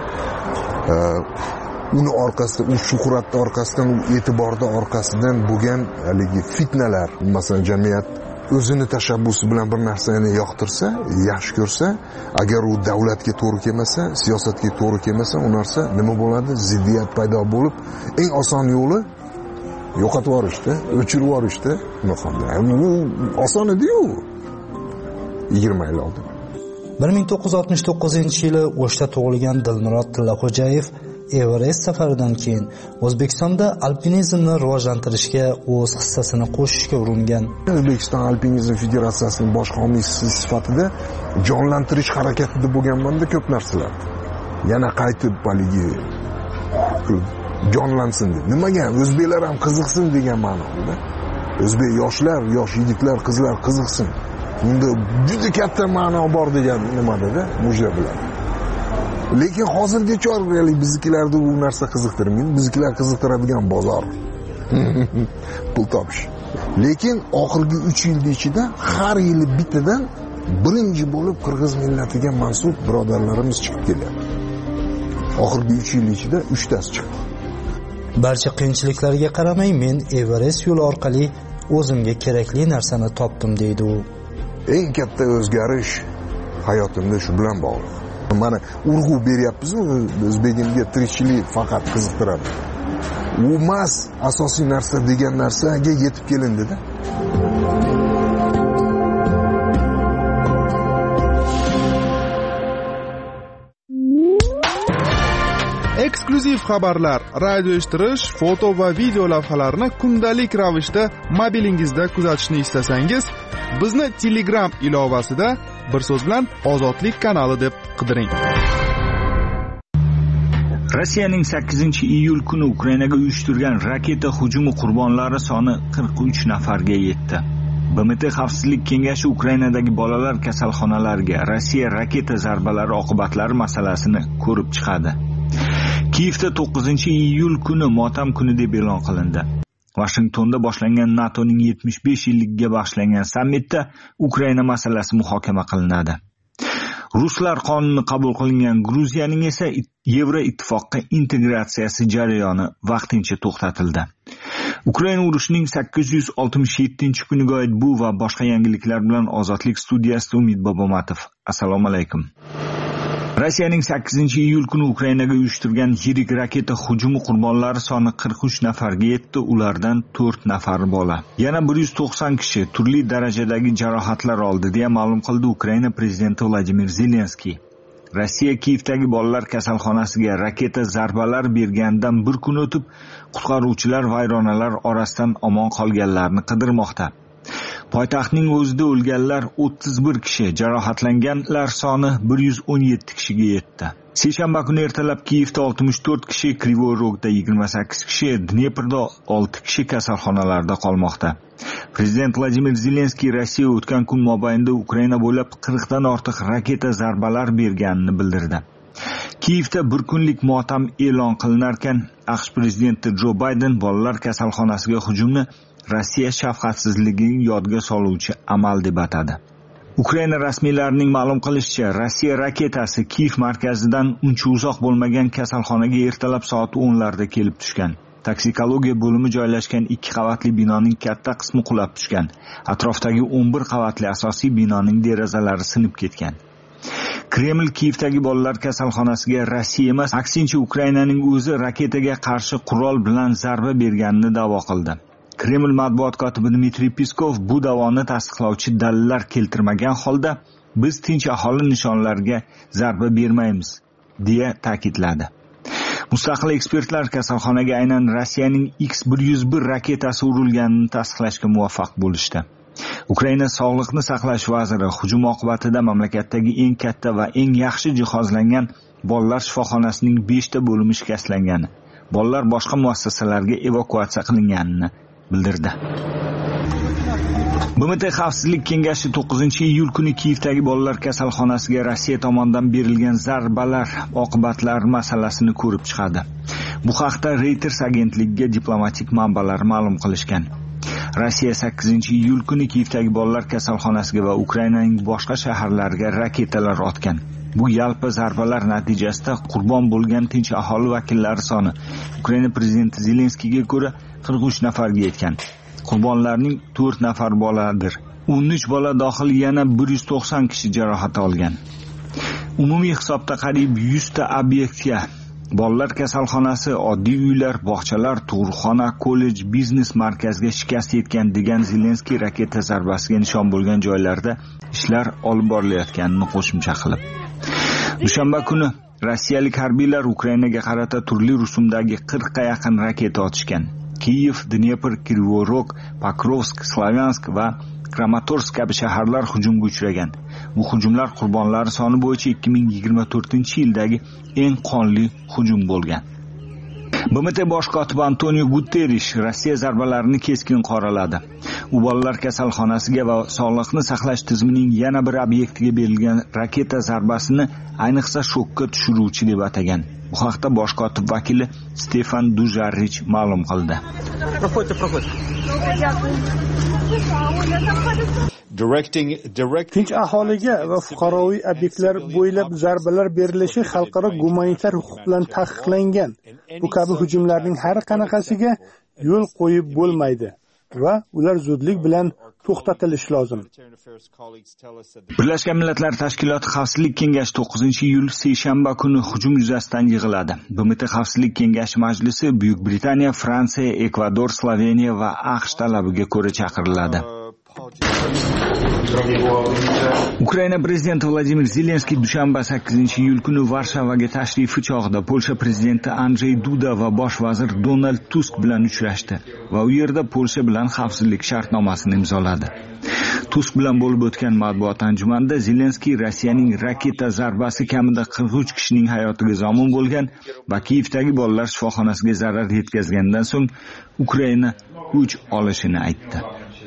uni orqasida, u shuhratni orqasidan, u e'tiborda orqasidan bo'lgan haligi fitnalar, masalan jamiyat o'zini tashabbusi bilan bir narsani yoqtirsa, yaxshi ko'rsa, agar u davlatga to'g'ri kelmasa, siyosatga to'g'ri kelmasa, u narsa nima bo'ladi? Ziddiyat paydo bo'lib, eng oson yo'li yo'qotib yuborishda, o'chirib yuborishda. Bu oson edi-yu. yigirma yil oldin. bir ming to'qqiz yuz oltmish to'qqizinchi yili O'shda tug'ilgan Dilmurod Tillaxo'jayev Everest safaridan keyin O'zbekistonda alpinizmni rivojlantirishga o'z hissasini qo'shishga uringan. O'zbekiston Alpinizm Federatsiyasining bosh homiysi sifatida jonlantirish harakatida bo'lganman-da ko'p narsalar. Yana qaytib baligi jonlansin deb. Nimaga? O'zbeklar ham qiziqsin degan ma'noda. O'zbek yoshlar, yosh yigitlar, qizlar qiziqsin. Bunda juda katta ma'no bor degan nimada-da, mujra bilan. Lekin hozirgacha biznikilarda bu narsa qiziqtirmaydi. Biznikilar qiziqtiradigan bozor. Pul topish. Lekin oxirgi uch yil ichida har yili bittadan birinchi bo'lib qirg'iz millatiga mansub birodarlarimiz chiqib kelyapti. Oxirgi uch yil ichida uchtasi chiqdi. Barcha qiyinchiliklarga qaramay men Everest yo'li orqali o'zimga kerakli narsani topdim deydi u. Eng katta o'zgarish hayotimda shu bilan bog'liq. Mana urg'u beryapmiz-ku, o'zbegimga tirikchilik faqat qiziqtiradi. U emas asosiy narsa degan narsaga yetib kelindi-da. Eksklyuziv xabarlar, radio eshittirish, foto va video lavhalarni kundalik ravishda mobilingizda kuzatishni istasangiz, bizni Telegram ilovasida bir so'z bilan Ozodlik kanali deb qidiring. Rossiyaning sakkizinchi iyul kuni Ukrainaga uyushtirgan raketa hujumi qurbonlari soni qirq uch nafarga yetdi. B M T Xavfsizlik kengashi Ukrainadagi bolalar kasalxonalariga Rossiya raketa zarbalari oqibatlari masalasini ko'rib chiqadi. Kiyevda to'qqizinchi iyul kuni motam kuni deb e'lon qilindi. Washingtonda boshlangan NATOning yetmish besh yilligiga bag'ishlangan sammitda Ukraina masalasi muhokama qilinadi. Ruslar qonuni qabul qilingan Gruziyaning esa Yevroittifoqqa integratsiyasi jarayoni vaqtincha to'xtatildi. Ukraina urushining sakkiz yuz oltmish yettinchi kuniga oid bu va boshqa yangiliklar bilan Ozodlik studiyasida Umid Bobomatov. Assalomu alaykum. Rossiyaning sakkizinchi iyul kuni Ukrainaga uyushtirgan yirik raketa hujumi qurbonlari soni qirq uch nafarga yetdi, ulardan to'rt nafari bola. Yana bir yuz to'qson kishi turli darajadagi jarohatlar oldi deya ma'lum qildi Ukraina prezidenti Vladimir Zelenskiy. Rossiya Kiyevdagi bolalar kasalxonasiga raketa zarbalar berganidan bir kun o'tib, qutqaruvchilar vayronalar orasidan omon qolganlarni qidirmoqda. Poytaxtning o'zida o'lganlar o'ttiz bir kishi, jarohatlanganlar soni bir yuz o'n yetti kishiga yetdi. Seshanba kuni ertalab Kiyevda oltmish to'rt kishi, Krivoy Rogda yigirma sakkiz kishi, Dneprda olti kishi kasalxonalarda qolmoqda. Prezident Vladimir Zelenskiy Rossiya o'tgan kun mobaynida Ukraina bo'ylab qirqdan ortiq raketa zarbalar berganini bildirdi. Kiyevda bir kunlik motam e'lon qilinarkan, AQSh prezidenti Jo Bayden bolalar kasalxonasiga hujumni Rossiya shafqatsizligining yodga soluvchi amal deb atadi. Ukraina rasmiylarining ma'lum qilishicha, Rossiya raketasi Kiyev markazidan uncha uzoq bo'lmagan kasalxonaga ertalab soat o'nlarda kelib tushgan. Toksikologiya bo'limi joylashgan ikki qavatli binoning katta qismi qulab tushgan. Atrofdagi o'n bir qavatli asosiy binoning derazalari sinib ketgan. Kreml Kiyevdagi bolalar kasalxonasiga Rossiya emas, aksincha Ukrainaning o'zi raketaga qarshi qurol bilan zarba berganini da'vo qildi. Kreml matbuot kotibi Dmitriy Peskov bu da'voni tasdiqlovchi dalillar keltirmagan holda biz tinch aholi nishonlariga zarba bermaymiz, deya ta'kidladi. Mustaqil ekspertlar kasalxonaga aynan Rossiyaning X bir yuz bir raketasi urilganini tasdiqlashga muvaffaq bo'lishdi. Ukraina sog'liqni saqlash vaziri hujum oqibatida mamlakatdagi eng katta va eng yaxshi jihozlangan bolalar shifoxonasining beshta bo'limi shikastlangan. Bolalar boshqa muassasalarga evakuatsiya qilinganini bildirdi. B M T Xavfsizlik kengashi to'qqizinchi iyul kuni Kiyevdagi bolalar kasalxonasiga Rossiya tomonidan berilgan zarbalar oqibatlari masalasini ko'rib chiqadi. Bu haqda Reuters agentligiga diplomatik manbalar ma'lum qilishgan. Rossiya sakkizinchi iyul kuni Kiyevdagi bolalar kasalxonasiga va Ukrainaning boshqa shaharlariga raketalar otgan. Bu yalpi zarbalar natijasida qurbon bo'lgan tinch aholi vakillari soni Ukraina prezidenti Zelenskiyga ko'ra qirq uch nafarga yetgan. Qurbonlarning to'rt nafar boladir. o'n uch bola dohil yana bir yuz to'qson kishi jarohat olgan. Umumiy hisobda qariyb yuz ta obyektga bolalar kasalxonasi, oddiy uylar, bog'chalar, tug'ruqxona, kollej, biznes markazga shikast yetgan degan Zelenskiy raketa zarbasiga nishon bo'lgan joylarda ishlar olib borilayotganini qo'shimcha qilib. Dushanba kuni rossiyalik harbiylar Ukrainaga qarata turli rusumdagi qirqqa yaqin raketa otishgan. Kiyev, Dnepr, Krivoy Rog, Pokrovsk, Slavyansk va Kramatorsk kabi shaharlar hujumga uchragan. Bu hujumlar qurbonlari soni bo'yicha ikki ming yigirma to'rtinchi yildagi eng qonli hujum bo'lgan. B M T bosh kotibi Antonio Guterres Rossiya zarbalarini keskin qoraladi. U bolalar kasalxonasiga va sog'liqni saqlash tizimining yana bir obyektiga berilgan raketa zarbasini ayniqsa shokka tushiruvchi deb atagan. Bu haqda bosh kotib vakili Stefan Dujarrich ma'lum qildi. Tinch aholiga va fuqaroviy obyektlar bo'ylab zarbalar berilishi xalqaro gumanitar huquq bilan taqiqlangan. Bu kabi hujumlarning har qanaqasiga yo'l qo'yib bo'lmaydi va ular zudlik bilan to'xtatilishi lozim. Birlashgan Millatlar Tashkiloti Xavfsizlik kengashi to'qqizinchi iyul seshanba kuni hujum yuzasidan yig'iladi. B M T Xavfsizlik kengashi majlisi Buyuk Britaniya, Fransiya, Ekvador, Sloveniya va AQSh talabiga ko'ra chaqiriladi. Ukraina prezidenti Vladimir Zelenskiy dushanba sakkizinchi iyul kuni Varshavaga tashrifi chog'ida Polsha prezidenti Andrzej Duda va bosh vazir Donald Tusk bilan uchrashdi va u yerda Polsha bilan xavfsizlik shartnomasini imzoladi. Tusk bilan bo'lib o'tgan matbuot anjumanida Zelenskiy Rossiyaning raketa zarbasi kamida qirq uch kishining hayotiga zomin bo'lgan va Kiyevdagi bolalar shifoxonasiga zarar yetkazgandan so'ng Ukraina o'ch olishini aytdi.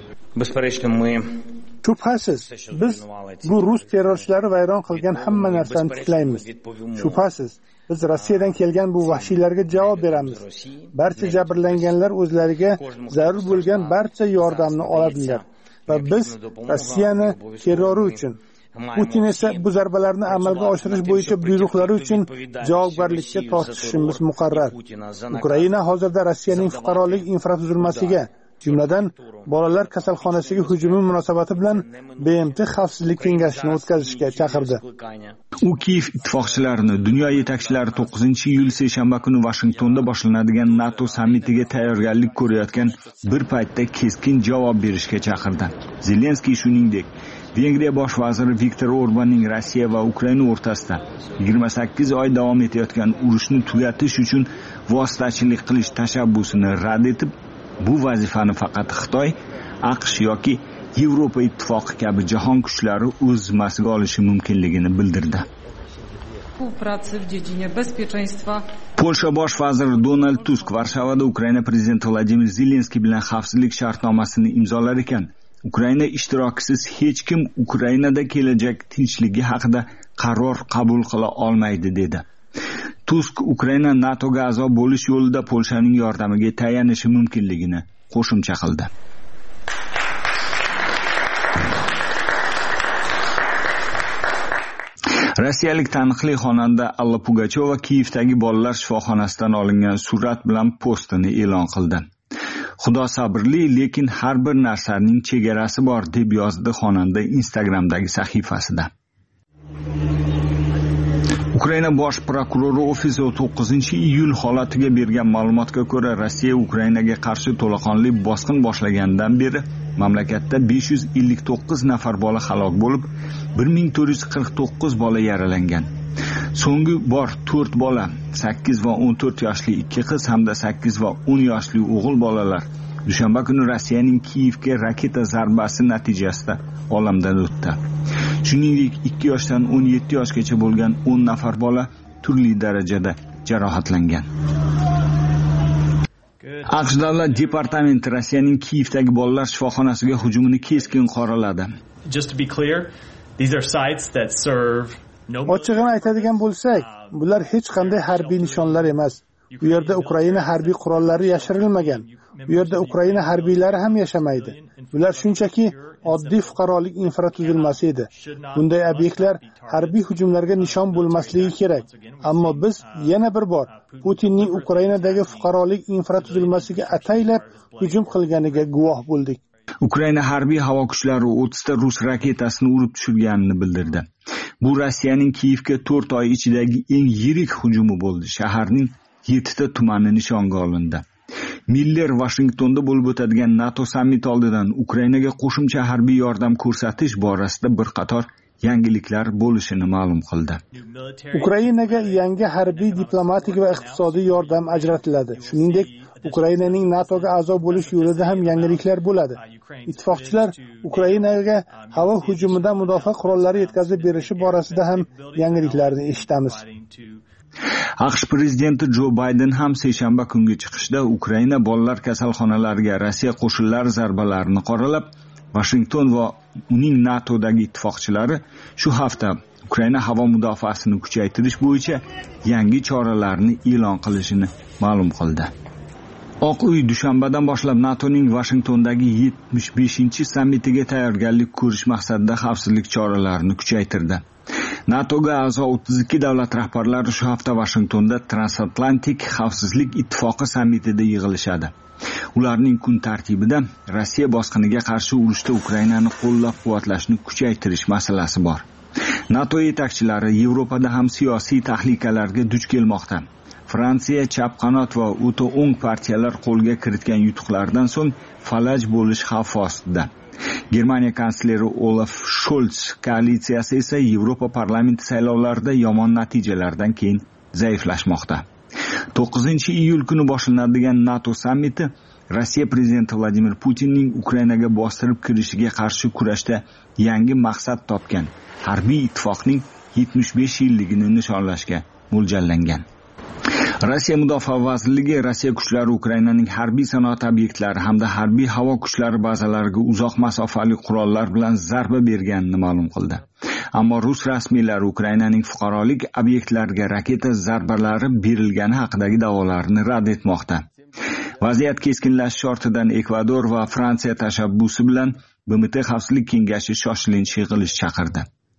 Shubhasiz, biz bu rus terrorchilari vayron qilgan hamma narsani tiklaymiz. Shubhasiz, biz Rossiyadan kelgan bu vahshiylarga javob beramiz. Barcha jabrlanganlar o'zlariga zarur bo'lgan barcha yordamni oladilar va biz Rossiyani terrori uchun, Putin esa bu zarbalarni amalga oshirish bo'yicha buyruqlari uchun javobgarlikka tortishimiz muqarrar. Ukraina hozirda Rossiyaning fuqarolik infratuzilmasiga Jumladan, bolalar kasalxonasiga hujumi munosabati bilan B M T Xavfsizlik kengashini o'tkazishga chaqirdi. U Kiyev ittifoqchilarini dunyo yetakchilari to'qqizinchi iyul seshanba kuni Vashingtonda boshlanadigan NATO sammitiga tayyorgarlik ko'rayotgan bir paytda keskin javob berishga chaqirdi. Zelenskiy shuningdek Vengriya bosh vaziri Viktor Orbanning Rossiya va Ukraina o'rtasida yigirma sakkiz oy davom etayotgan urushni tugatish uchun vositachilik qilish tashabbusini rad etib, bu vazifani faqat Xitoy, AQSh yoki Yevropa ittifoqi kabi jahon kuchlari o'z zimmasiga olishi mumkinligini bildirdi. Polsha bosh vaziri Donald Tusk Varshavada Ukraina prezidenti Vladimir Zelenskiy bilan xavfsizlik shartnomasini imzolar ekan, Ukraina ishtirokisiz hech kim Ukrainada kelajak tinchligi haqida qaror qabul qila olmaydi dedi. Tusk Ukraina NATOga a'zo bo'lish yo'lida Polshaning yordamiga tayanishi mumkinligini qo'shimcha qildi. Rossiyalik taniqli xonanda Alla Pugacheva Kiyevdagi bolalar shifoxonasidan olingan surat bilan postini e'lon qildi. Xudo sabrli, lekin har bir narsaning chegarasi bor, deb yozdi xonanda Instagramdagi sahifasida. Ukraina bosh prokurori ofisi to'qqizinchi iyul holatiga bergan ma'lumotga ko'ra, Rossiya Ukrainaga qarshi to'laqonli bosqin boshlagandan beri mamlakatda besh yuz ellik to'qqiz nafar bola halok bo'lib, bir ming to'rt yuz qirq to'qqiz bola yaralangan. So'nggi bor to'rt bola, sakkiz va o'n to'rt yoshli ikki qiz hamda sakkiz va o'n yoshli o'g'il bolalar dushanba kuni Rossiyaning Kiyevga raketa zarbasi natijasida olamdan o'tdi. Shuningdek, ikki yoshdan o'n yetti yoshgacha bo'lgan o'n nafar bola turli darajada jarohatlangan. AQSh davlat departamenti Rossiyaning Kiyevdagi bolalar shifoxonasiga hujumini keskin qoraladi. Just to be clear, these are sites that serve Ochig'ini aytadigan bo'lsak, bular hech qanday harbiy nishonlar emas. Bu yerda Ukraina harbiy qurollari yashirilmagan. Bu yerda Ukraina harbiylari ham yashamaydi. Bular shunchaki oddiy fuqarolik infratuzilmasi edi. Bunday obyektlar harbiy hujumlarga nishon bo'lmasligi kerak. Ammo biz yana bir bor Putinning Ukrainadagi fuqarolik infratuzilmasiga ataylab hujum qilganiga guvoh bo'ldik. Ukraina harbiy havo kuchlari o'ttiz ta rus raketasini urib tushirganini bildirdi. Bu Rossiyaning Kiyevga to'rt oy ichidagi eng yirik hujumi bo'ldi. Shaharning yetti ta tumani nishonga olindi. Miller Washingtonda bo'lib o'tadigan NATO sammiti oldidan Ukrainaga qo'shimcha harbiy yordam ko'rsatish borasida bir qator yangiliklar bo'lishini ma'lum qildi. Ukrainaga yangi harbiy, diplomatik va iqtisodiy yordam ajratiladi. Shuningdek, Ukrainaning NATOga a'zo bo'lish yo'lida ham yangiliklar bo'ladi. Ittifoqchilar Ukrainaga havo hujumidan mudofaa qurollari yetkazib berishi borasida ham yangiliklarni eshitamiz. AQSh prezidenti Jo Bayden ham seshanba kungi chiqishda Ukraina bolalar kasalxonalariga Rossiya qo'shinlari zarbalarini qoralab, Washington va uning NATOdagi ittifoqchilari shu hafta Ukraina havo mudofaasini kuchaytirish bo'yicha yangi choralarni e'lon qilishini ma'lum qildi. Oq uy dushanbadan boshlab NATOning Washingtondagi yetmish beshinchi sammitiga tayyorgarlik ko'rish maqsadida xavfsizlik choralarini kuchaytirdi. NATOga a'zo o'ttiz ikki davlat rahbarlari shu hafta Washingtonda Transatlantik xavfsizlik ittifoqi sammitida yig'ilishadi. Ularning kun tartibida Rossiya bosqiniga qarshi urushda Ukrainani qo'llab-quvvatlashni kuchaytirish masalasi bor. NATO yetakchilari Yevropada ham siyosiy tahlikalarga duch kelmoqda. Fransiya chap qanot va o'ta o'ng partiyalar qo'lga kiritgan yutuqlardan so'ng falaj bo'lish xavfi ostida. Germaniya kansleri Olaf Scholz koalitsiyasi esa Yevropa parlamenti saylovlarida yomon natijalardan keyin zaiflashmoqda. to'qqizinchi iyul kuni boshlanadigan NATO sammiti Rossiya prezidenti Vladimir Putinning Ukrainaga bostirib kirishiga qarshi kurashda yangi maqsad topgan harbiy ittifoqning yetmish besh yilligini nishonlashga mo'ljallangan. Rossiya Mudofaa vazirligi Rossiya kuchlari Ukrainaning harbiy sanoat obyektlari hamda harbiy havo kuchlari bazalariga uzoq masofali qurollar bilan zarba berganini ma'lum qildi. Ammo rus rasmiylari Ukrainaning fuqarolik obyektlariga raketa zarbalari berilgani haqidagi da'volarni rad etmoqda. Vaziyat keskinlashish ortidan Ekvador va Fransiya tashabbusi bilan B M T Xavfsizlik kengashi shoshilinch yig'ilish chaqirdi.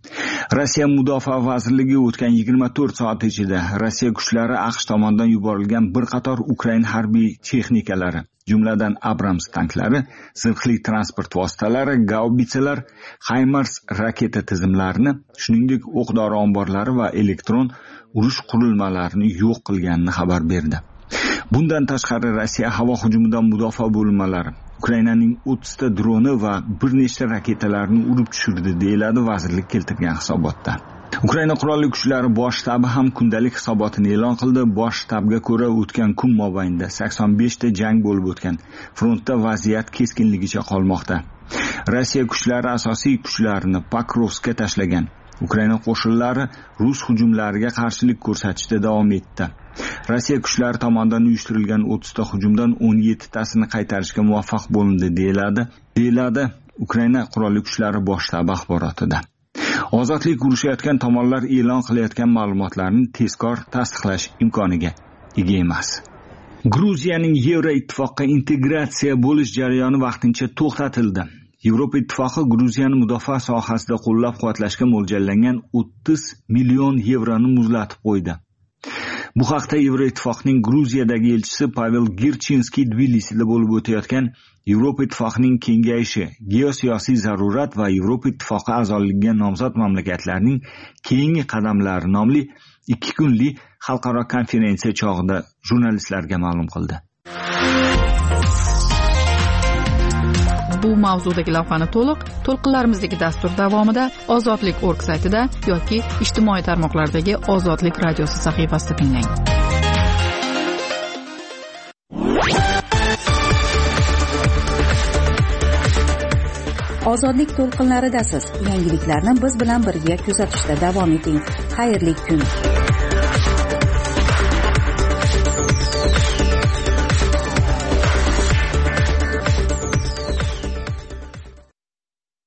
Rossiya Mudofaa vazirligi o'tgan yigirma to'rt soat ichida Rossiya kuchlari AQSh tomonidan yuborilgan bir qator Ukraina harbiy texnikalari, jumladan Abrams tanklari, zirhli transport vositalari, gaubitsalar, HIMARS raketa tizimlarini, shuningdek o'q-dori omborlari va elektron urush qurilmalarini yo'q qilganini xabar berdi. Bundan tashqari Rossiya havo hujumidan mudofaa bo'linmalari Ukrainaning o'ttiz ta droni va bir nechta raketalarni urib tushirdi, deyiladi vazirlik keltirgan hisobotda. Ukraina qurolli kuchlari bosh shtabi ham kundalik hisobotini e'lon qildi. Bosh shtabga ko'ra o'tgan kun mobaynida sakson besh ta jang bo'lib o'tgan. Frontda vaziyat keskinligicha qolmoqda. Rossiya kuchlari asosiy kuchlarini Pokrovskka tashlagan. Ukraina qo'shinlari rus hujumlariga qarshilik ko'rsatishda davom etdi. Rossiya kuchlari tomonidan uyushtirilgan o'ttiz ta hujumdan o'n yetti tasini qaytarishga muvaffaq bo'lindi, deyiladi. Deyiladi Ukraina qurolli kuchlari bosh shtabi axborotida. Ozodlik urushayotgan tomonlar e'lon qilayotgan ma'lumotlarni tezkor tasdiqlash imkoniga ega emas. Gruziyaning Yevroittifoqqa integratsiya bo'lish jarayoni vaqtincha to'xtatildi. Yevropa ittifoqi Gruziyani mudofaa sohasida qo'llab-quvvatlashga mo'ljallangan o'ttiz million yevroni muzlatib qo'ydi. Bu haqda Yevroittifoqning Gruziyadagi elchisi Pavel Girchinskiy Tbilisida bo'lib o'tayotgan Yevropa ittifoqining kengayishi, geosiyosiy zarurat va Yevropa ittifoqi a'zoligiga nomzod mamlakatlarning keyingi qadamlari nomli ikki kunlik xalqaro konferensiya chog'ida jurnalistlarga ma'lum qildi. Bu mavzudagi lavhani to'liq to'lqinlarimizdagi dastur davomida ozodlik точка org saytida yoki ijtimoiy tarmoqlardagi Ozodlik radiosi sahifasida tinglang. Ozodlik to'lqinlaridasiz. Yangiliklarni biz bilan birga kuzatishda davom eting. Xayrli kun.